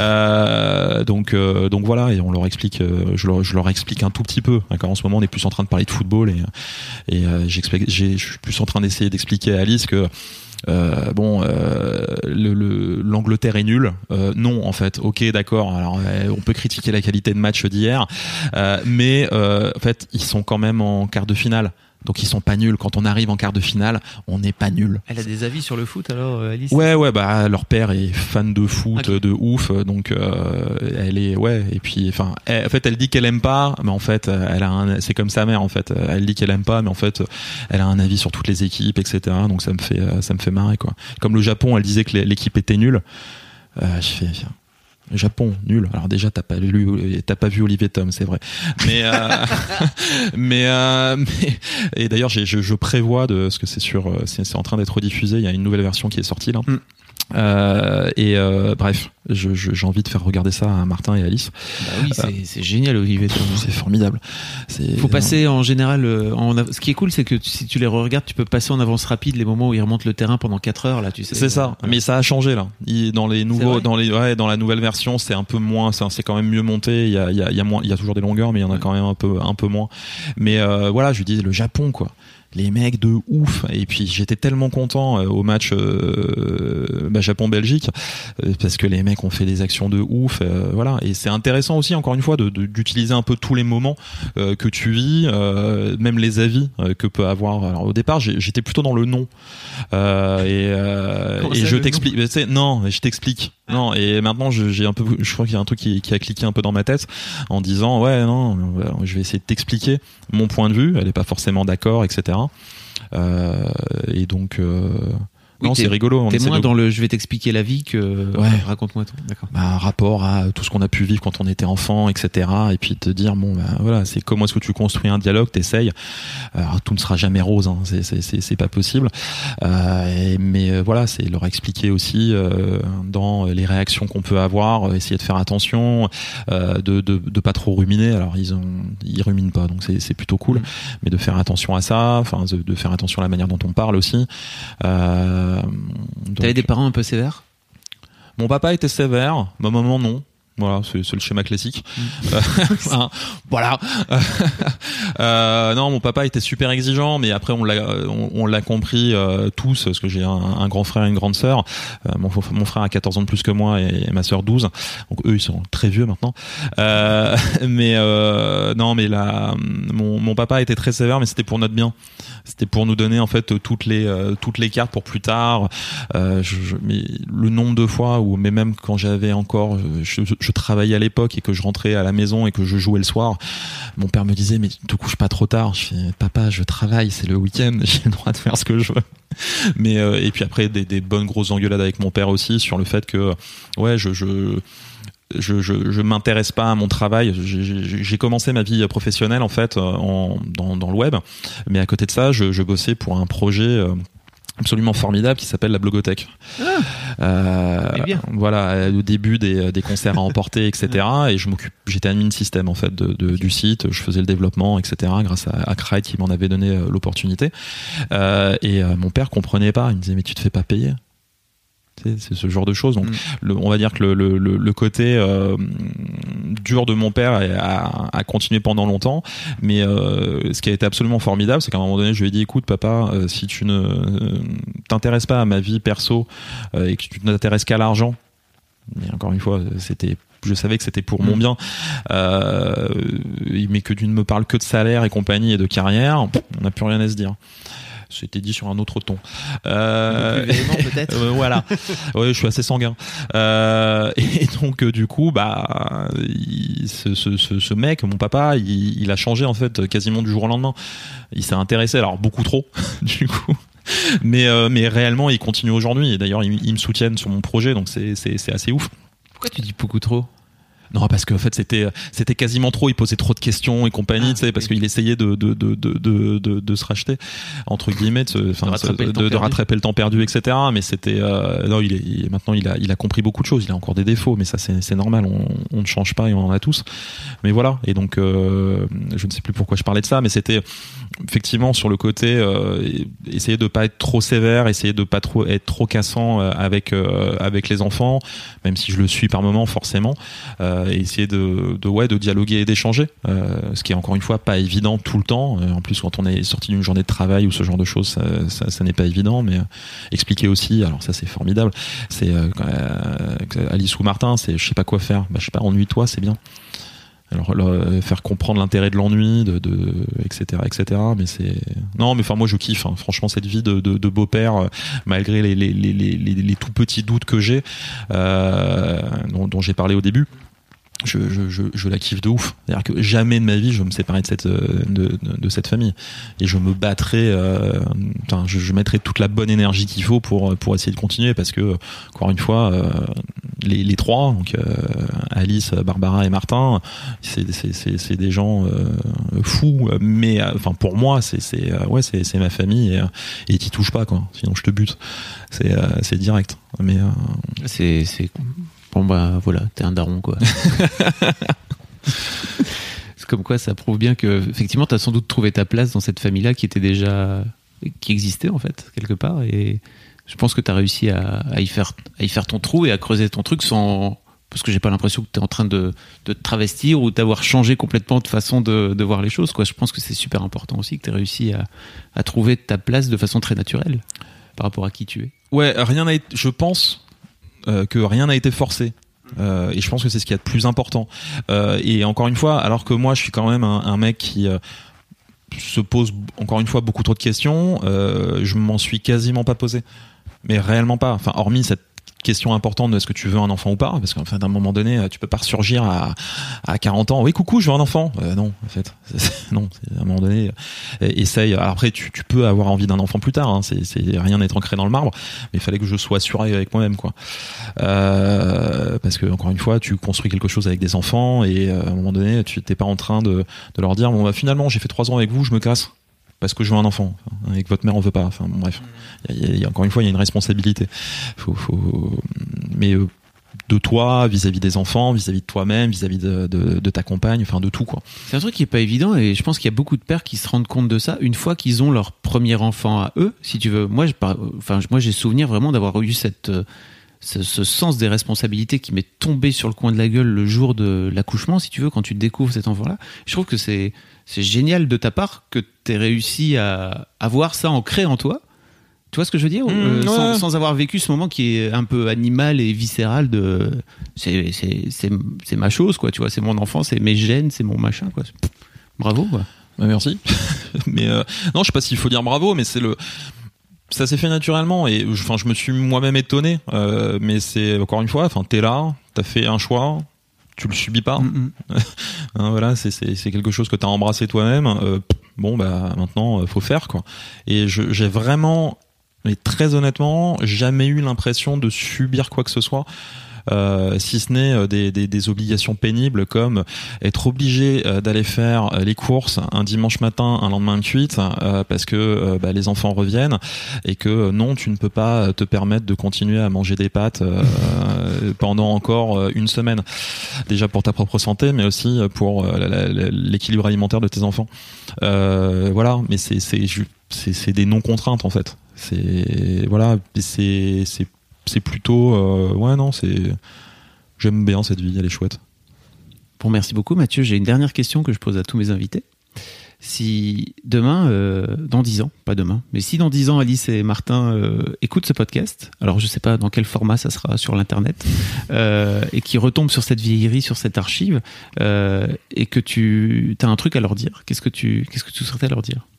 Euh, donc euh, donc voilà, et on leur explique, euh, je leur je leur explique un tout petit peu. Car en ce moment on est plus en train de parler de football et Et euh, j'explique, j'ai, je suis plus en train d'essayer d'expliquer à Alice que euh, bon, euh, le, le, l'Angleterre est nulle. Euh, non, en fait. Ok, d'accord. Alors, euh, on peut critiquer la qualité de match d'hier, euh, mais euh, en fait, ils sont quand même en quart de finale. Donc ils sont pas nuls. Quand on arrive en quart de finale, on n'est pas nuls. Elle a des avis sur le foot alors, Alice? Ouais, ouais, bah leur père est fan de foot, okay. de ouf, donc euh, elle est, ouais. Et puis, enfin, en fait, elle dit qu'elle aime pas, mais en fait, elle a un, c'est comme sa mère en fait. Elle dit qu'elle aime pas, mais en fait, elle a un avis sur toutes les équipes, et cetera. Donc ça me fait, ça me fait marrer quoi. Comme le Japon, elle disait que l'équipe était nulle. Euh, je fais. Japon, nul. Alors déjà, t'as pas lu, t'as pas vu Olivier Tom, c'est vrai. Mais, euh, mais, euh, mais, et d'ailleurs, j'ai, je, je prévois de, parce que c'est sur, c'est, c'est en train d'être rediffusé. Il y a une nouvelle version qui est sortie là. Mm. Euh, et euh, bref, je, je, j'ai envie de faire regarder ça à Martin et Alice. Bah oui, c'est, euh, c'est génial, Olivier Tom. C'est formidable. C'est, faut passer en général. En, ce qui est cool, c'est que si tu les regardes, tu peux passer en avance rapide les moments où ils remontent le terrain pendant quatre heures là, tu sais. C'est ça. Euh, mais ça a changé là. Il, dans les nouveaux, dans les, ouais, dans la nouvelle version, c'est un peu moins. C'est, c'est quand même mieux monté. Il y a, il y a, il y a moins. Il y a toujours des longueurs, mais il y en a ouais. quand même un peu, un peu moins. Mais euh, voilà, je lui dis le Japon quoi. Les mecs de ouf, et puis j'étais tellement content euh, au match euh, bah, Japon-Belgique euh, parce que les mecs ont fait des actions de ouf, euh, voilà. Et c'est intéressant aussi encore une fois de, de, d'utiliser un peu tous les moments euh, que tu vis, euh, même les avis euh, que peut avoir. Alors au départ j'ai, j'étais plutôt dans le non euh, et, euh, et je t'explique. Non, je t'explique. Non, et maintenant je, j'ai un peu, je crois qu'il y a un truc qui, qui a cliqué un peu dans ma tête en disant ouais non, je vais essayer de t'expliquer mon point de vue. Elle est pas forcément d'accord, et cetera. Euh, et donc euh, oui, non, c'est rigolo. On t'es moins de... dans le je vais t'expliquer la vie que ouais. raconte-moi tout. D'accord. Bah, rapport à tout ce qu'on a pu vivre quand on était enfant, et cetera. Et puis te dire bon bah voilà, c'est comment est-ce que tu construis un dialogue, t'essayes. Alors tout ne sera jamais rose, hein. c'est, c'est c'est c'est pas possible. Euh, et, mais euh, voilà, c'est leur expliquer aussi euh, dans les réactions qu'on peut avoir, essayer de faire attention, euh, de de de pas trop ruminer. Alors ils ont ils ruminent pas, donc c'est c'est plutôt cool. Mmh. Mais de faire attention à ça, enfin de, de faire attention à la manière dont on parle aussi. Euh, Donc, t'avais des parents un peu sévères? Mon papa était sévère, ma maman non. Voilà, c'est, c'est le schéma classique. Mmh. Euh, voilà. euh, non, mon papa était super exigeant, mais après on l'a, on, on l'a compris euh, tous, parce que j'ai un, un grand frère et une grande sœur. Euh, mon, mon frère a quatorze ans de plus que moi et, et ma sœur douze. Donc eux, ils sont très vieux maintenant. Euh, mais euh, non, mais là, mon, mon papa était très sévère, mais c'était pour notre bien. C'était pour nous donner en fait toutes les euh, toutes les cartes pour plus tard. Euh, je, je, mais le nombre de fois où, mais même quand j'avais encore, je, je, je travaillais à l'époque et que je rentrais à la maison et que je jouais le soir, mon père me disait mais te couche pas trop tard. Je fais papa, je travaille, c'est le week-end, j'ai le droit de faire ce que je veux. Mais euh, et puis après des, des bonnes grosses engueulades avec mon père aussi sur le fait que ouais je je Je, je, je m'intéresse pas à mon travail. J'ai, j'ai commencé ma vie professionnelle en fait en, dans, dans le web, mais à côté de ça, je, je bossais pour un projet absolument formidable qui s'appelle la Blogothèque. Ah, euh, bien. Voilà, au début des, des concerts à emporter, et cetera. Et je m'occupe, j'étais admin système en fait de, de, du site. Je faisais le développement, et cetera. Grâce à, à Cride qui m'en avait donné l'opportunité. Euh, et euh, mon père comprenait pas. Il me disait mais tu te fais pas payer. C'est, c'est ce genre de choses. Donc, mmh. le, on va dire que le, le, le côté euh, dur de mon père a, a continué pendant longtemps, mais euh, ce qui a été absolument formidable, c'est qu'à un moment donné, je lui ai dit, écoute, papa, euh, si tu ne euh, t'intéresses pas à ma vie perso euh, et que tu ne t'intéresses qu'à l'argent, mais encore une fois, c'était, je savais que c'était pour mmh. mon bien, euh, mais que tu ne me parles que de salaire et compagnie et de carrière, on n'a plus rien à se dire. C'était dit sur un autre ton. Euh, plus véhément, peut-être. euh, voilà. Ouais, je suis assez sanguin. Euh, et donc, euh, du coup, bah, il, ce, ce, ce, ce mec, mon papa, il, il a changé en fait quasiment du jour au lendemain. Il s'est intéressé, alors beaucoup trop, du coup. Mais, euh, mais réellement, il continue aujourd'hui. Et d'ailleurs, ils, ils me soutiennent sur mon projet, donc c'est, c'est, c'est assez ouf. Pourquoi tu dis beaucoup trop ? Non, parce qu'en fait c'était c'était quasiment trop. Il posait trop de questions et compagnie, ah, tu sais, oui. parce qu'il essayait de de de de de de se racheter entre guillemets, de, se, de, rattraper, de, le de, de rattraper le temps perdu, et cetera. Mais c'était euh, non, il est il, maintenant il a il a compris beaucoup de choses. Il a encore des défauts, mais ça c'est c'est normal. On on ne change pas et on en a tous. Mais voilà. Et donc euh, je ne sais plus pourquoi je parlais de ça, mais c'était effectivement sur le côté euh, essayer de pas être trop sévère, essayer de pas trop être trop cassant avec euh, avec les enfants, même si je le suis par moment forcément. Euh, et essayer de, de ouais de dialoguer et d'échanger, euh, ce qui est encore une fois pas évident tout le temps. Euh, en plus quand on est sorti d'une journée de travail ou ce genre de choses, ça, ça, ça n'est pas évident. Mais euh, expliquer aussi, alors ça c'est formidable. C'est euh, euh, Alice ou Martin, c'est je sais pas quoi faire. Bah je sais pas, ennuie-toi, c'est bien. Alors leur, faire comprendre l'intérêt de l'ennui, de, de et cetera et cetera. Mais c'est non, mais enfin moi je kiffe. Hein. Franchement cette vie de, de, de beau-père, euh, malgré les les les les les, les tout petits doutes que j'ai, euh, dont, dont j'ai parlé au début. Je, je, je, je la kiffe de ouf. C'est-à-dire que jamais de ma vie je me séparerai de cette, de, de, de cette famille. Et je me battrai, euh, enfin, je, je mettrai toute la bonne énergie qu'il faut pour, pour essayer de continuer parce que, encore une fois, euh, les, les trois, donc, euh, Alice, Barbara et Martin, c'est, c'est, c'est, c'est des gens, euh, fous, mais, enfin, pour moi, c'est, c'est, euh, ouais, c'est, c'est ma famille et, et t'y touches pas, quoi. Sinon, je te bute. C'est, euh, c'est direct. Mais, euh... c'est, c'est, bon bah voilà, t'es un daron quoi. C'est comme quoi ça prouve bien que effectivement t'as sans doute trouvé ta place dans cette famille-là qui était déjà, qui existait en fait quelque part, et je pense que t'as réussi à, à y faire, à y faire ton trou et à creuser ton truc sans, parce que j'ai pas l'impression que t'es en train de, de te travestir ou d'avoir changé complètement de façon de, de voir les choses quoi. Je pense que c'est super important aussi que t'aies réussi à, à trouver ta place de façon très naturelle par rapport à qui tu es. Ouais, rien n'a été, je pense. Euh, que rien n'a été forcé euh, et je pense que c'est ce qu'il y a de plus important euh, et encore une fois, alors que moi je suis quand même un, un mec qui euh, se pose encore une fois beaucoup trop de questions, euh, je m'en suis quasiment pas posé, mais réellement pas, enfin hormis cette question importante de est-ce que tu veux un enfant ou pas, parce qu'en fait, à un moment donné tu peux pas ressurgir à, à quarante ans, oui coucou je veux un enfant, euh, non en fait non, c'est, à un moment donné euh, essaye. Alors après tu, tu peux avoir envie d'un enfant plus tard, hein, c'est, c'est rien n'est ancré dans le marbre, mais il fallait que je sois assuré avec moi-même quoi, euh, parce que encore une fois tu construis quelque chose avec des enfants et euh, à un moment donné tu t'es pas en train de, de leur dire bon bah finalement j'ai fait trois ans avec vous, je me casse parce que je veux un enfant, enfin, avec votre mère on veut pas, enfin bon, bref, il y a, il y a, encore une fois il y a une responsabilité, faut, faut... mais euh, de toi vis-à-vis des enfants, vis-à-vis de toi-même, vis-à-vis de, de, de ta compagne, enfin de tout quoi. C'est un truc qui est pas évident et je pense qu'il y a beaucoup de pères qui se rendent compte de ça une fois qu'ils ont leur premier enfant à eux, si tu veux. Moi, je, enfin, moi j'ai souvenir vraiment d'avoir eu cette, ce, ce sens des responsabilités qui m'est tombé sur le coin de la gueule le jour de l'accouchement, si tu veux, quand tu découvres cet enfant-là. Je trouve que c'est C'est génial de ta part que tu aies réussi à avoir ça ancré en toi. Tu vois ce que je veux dire ? mmh, euh, ouais. sans, sans avoir vécu ce moment qui est un peu animal et viscéral de c'est, c'est, c'est, c'est ma chose, quoi. Tu vois, c'est mon enfant, c'est mes gènes, c'est mon machin, quoi. Bravo, quoi. Bah, merci. mais euh, non, je sais pas s'il faut dire bravo, mais c'est le. Ça s'est fait naturellement et enfin, je me suis moi-même étonné. Euh, mais c'est encore une fois, enfin, t'es là, t'as fait un choix. Tu le subis pas, mm-hmm. hein, voilà, c'est c'est c'est quelque chose que t'as embrassé toi-même. Euh, bon bah maintenant faut faire quoi. Et je, j'ai vraiment, mais très honnêtement, jamais eu l'impression de subir quoi que ce soit. Euh, si ce n'est des, des, des obligations pénibles comme être obligé euh, d'aller faire les courses un dimanche matin, un lendemain de cuite, euh, parce que euh, bah, les enfants reviennent et que non, tu ne peux pas te permettre de continuer à manger des pâtes euh, pendant encore une semaine. Déjà pour ta propre santé, mais aussi pour euh, la, la, l'équilibre alimentaire de tes enfants. Euh, voilà, mais c'est, c'est, c'est, c'est des non-contraintes en fait. C'est voilà, c'est, c'est c'est plutôt euh, ouais non c'est j'aime bien cette vie, elle est chouette. Bon, merci beaucoup Mathieu. J'ai une dernière question que je pose à tous mes invités. Si demain, euh, dans dix ans, pas demain, mais si dans dix ans Alice et Martin euh, écoutent ce podcast, alors je sais pas dans quel format ça sera sur l'internet, euh, et qui retombent sur cette vieillerie, sur cette archive, euh, et que tu as un truc à leur dire, qu'est-ce que tu qu'est-ce que tu souhaiterais leur dire?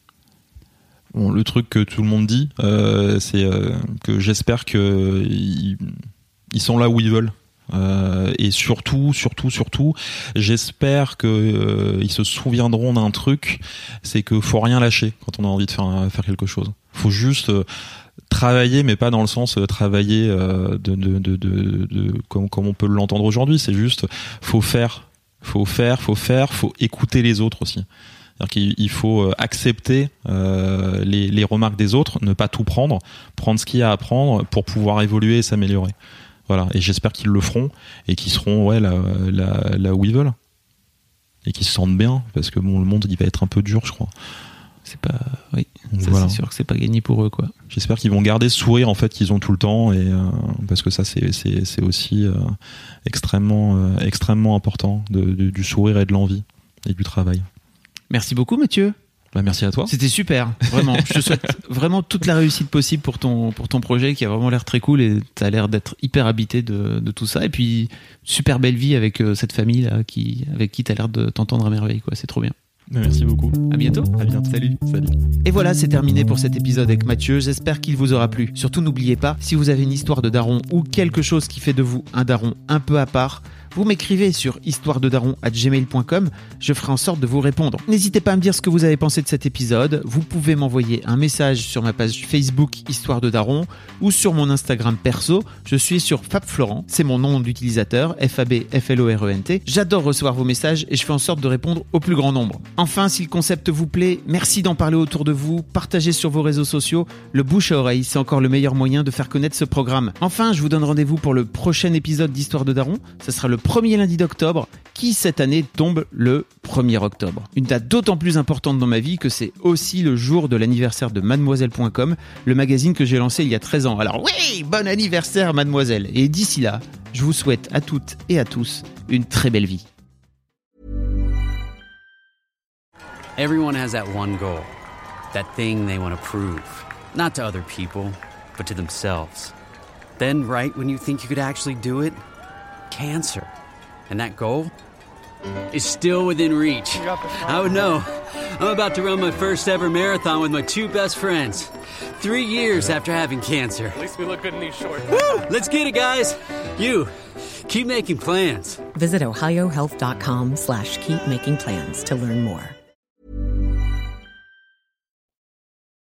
Bon, le truc que tout le monde dit, euh, c'est euh, que j'espère que ils, ils sont là où ils veulent. Euh, et surtout, surtout, surtout, j'espère que euh, ils se souviendront d'un truc, c'est que faut rien lâcher quand on a envie de faire faire quelque chose. Faut juste euh, travailler, mais pas dans le sens euh, travailler euh, de, de, de, de, de comme, comme on peut l'entendre aujourd'hui. C'est juste, faut faire, faut faire, faut faire, faut écouter les autres aussi. C'est-à-dire qu'il faut accepter euh, les, les remarques des autres, ne pas tout prendre, prendre ce qu'il y a à prendre pour pouvoir évoluer et s'améliorer. Voilà, et j'espère qu'ils le feront et qu'ils seront ouais là, là, là où ils veulent et qu'ils se sentent bien, parce que bon, le monde il va être un peu dur, je crois. C'est pas, oui, ça, voilà. C'est sûr que c'est pas gagné pour eux, quoi. J'espère qu'ils vont garder ce sourire en fait qu'ils ont tout le temps, et euh, parce que ça c'est c'est c'est aussi euh, extrêmement euh, extrêmement important de, de, du sourire et de l'envie et du travail. Merci beaucoup Mathieu. Bah, merci à toi. C'était super, vraiment. Je te souhaite vraiment toute la réussite possible pour ton, pour ton projet qui a vraiment l'air très cool, et tu as l'air d'être hyper habité de, de tout ça. Et puis, super belle vie avec euh, cette famille là, qui, avec qui tu as l'air de t'entendre à merveille, quoi. C'est trop bien. Merci beaucoup. À bientôt. À bientôt. Salut. Salut. Et voilà, c'est terminé pour cet épisode avec Mathieu. J'espère qu'il vous aura plu. Surtout, n'oubliez pas, si vous avez une histoire de daron ou quelque chose qui fait de vous un daron un peu à part, vous m'écrivez sur histoire de daron arobase gmail point com, je ferai en sorte de vous répondre. N'hésitez pas à me dire ce que vous avez pensé de cet épisode. Vous pouvez m'envoyer un message sur ma page Facebook Histoire de Daron ou sur mon Instagram perso. Je suis sur Fab Florent, c'est mon nom d'utilisateur, F A B F L O R E N T. J'adore recevoir vos messages et je fais en sorte de répondre au plus grand nombre. Enfin, si le concept vous plaît, merci d'en parler autour de vous, partagez sur vos réseaux sociaux. Le bouche à oreille, c'est encore le meilleur moyen de faire connaître ce programme. Enfin, je vous donne rendez-vous pour le prochain épisode d'Histoire de Daron. Ce sera le premier lundi d'octobre, qui cette année tombe le premier octobre. Une date d'autant plus importante dans ma vie que c'est aussi le jour de l'anniversaire de mademoiselle point com, le magazine que j'ai lancé il y a treize ans. Alors oui, bon anniversaire Mademoiselle. Et d'ici là, je vous souhaite à toutes et à tous une très belle vie. Everyone has that one goal, that thing they want to prove, not to other people, but to themselves. Then, right when you think you could actually do it, cancer. And that goal is still within reach. I would know. I'm about to run my first ever marathon with my two best friends. Three years after having cancer. At least we look good in these shorts. Woo! Let's get it, guys. You, keep making plans. Visit ohiohealth.com slash keep making plans to learn more.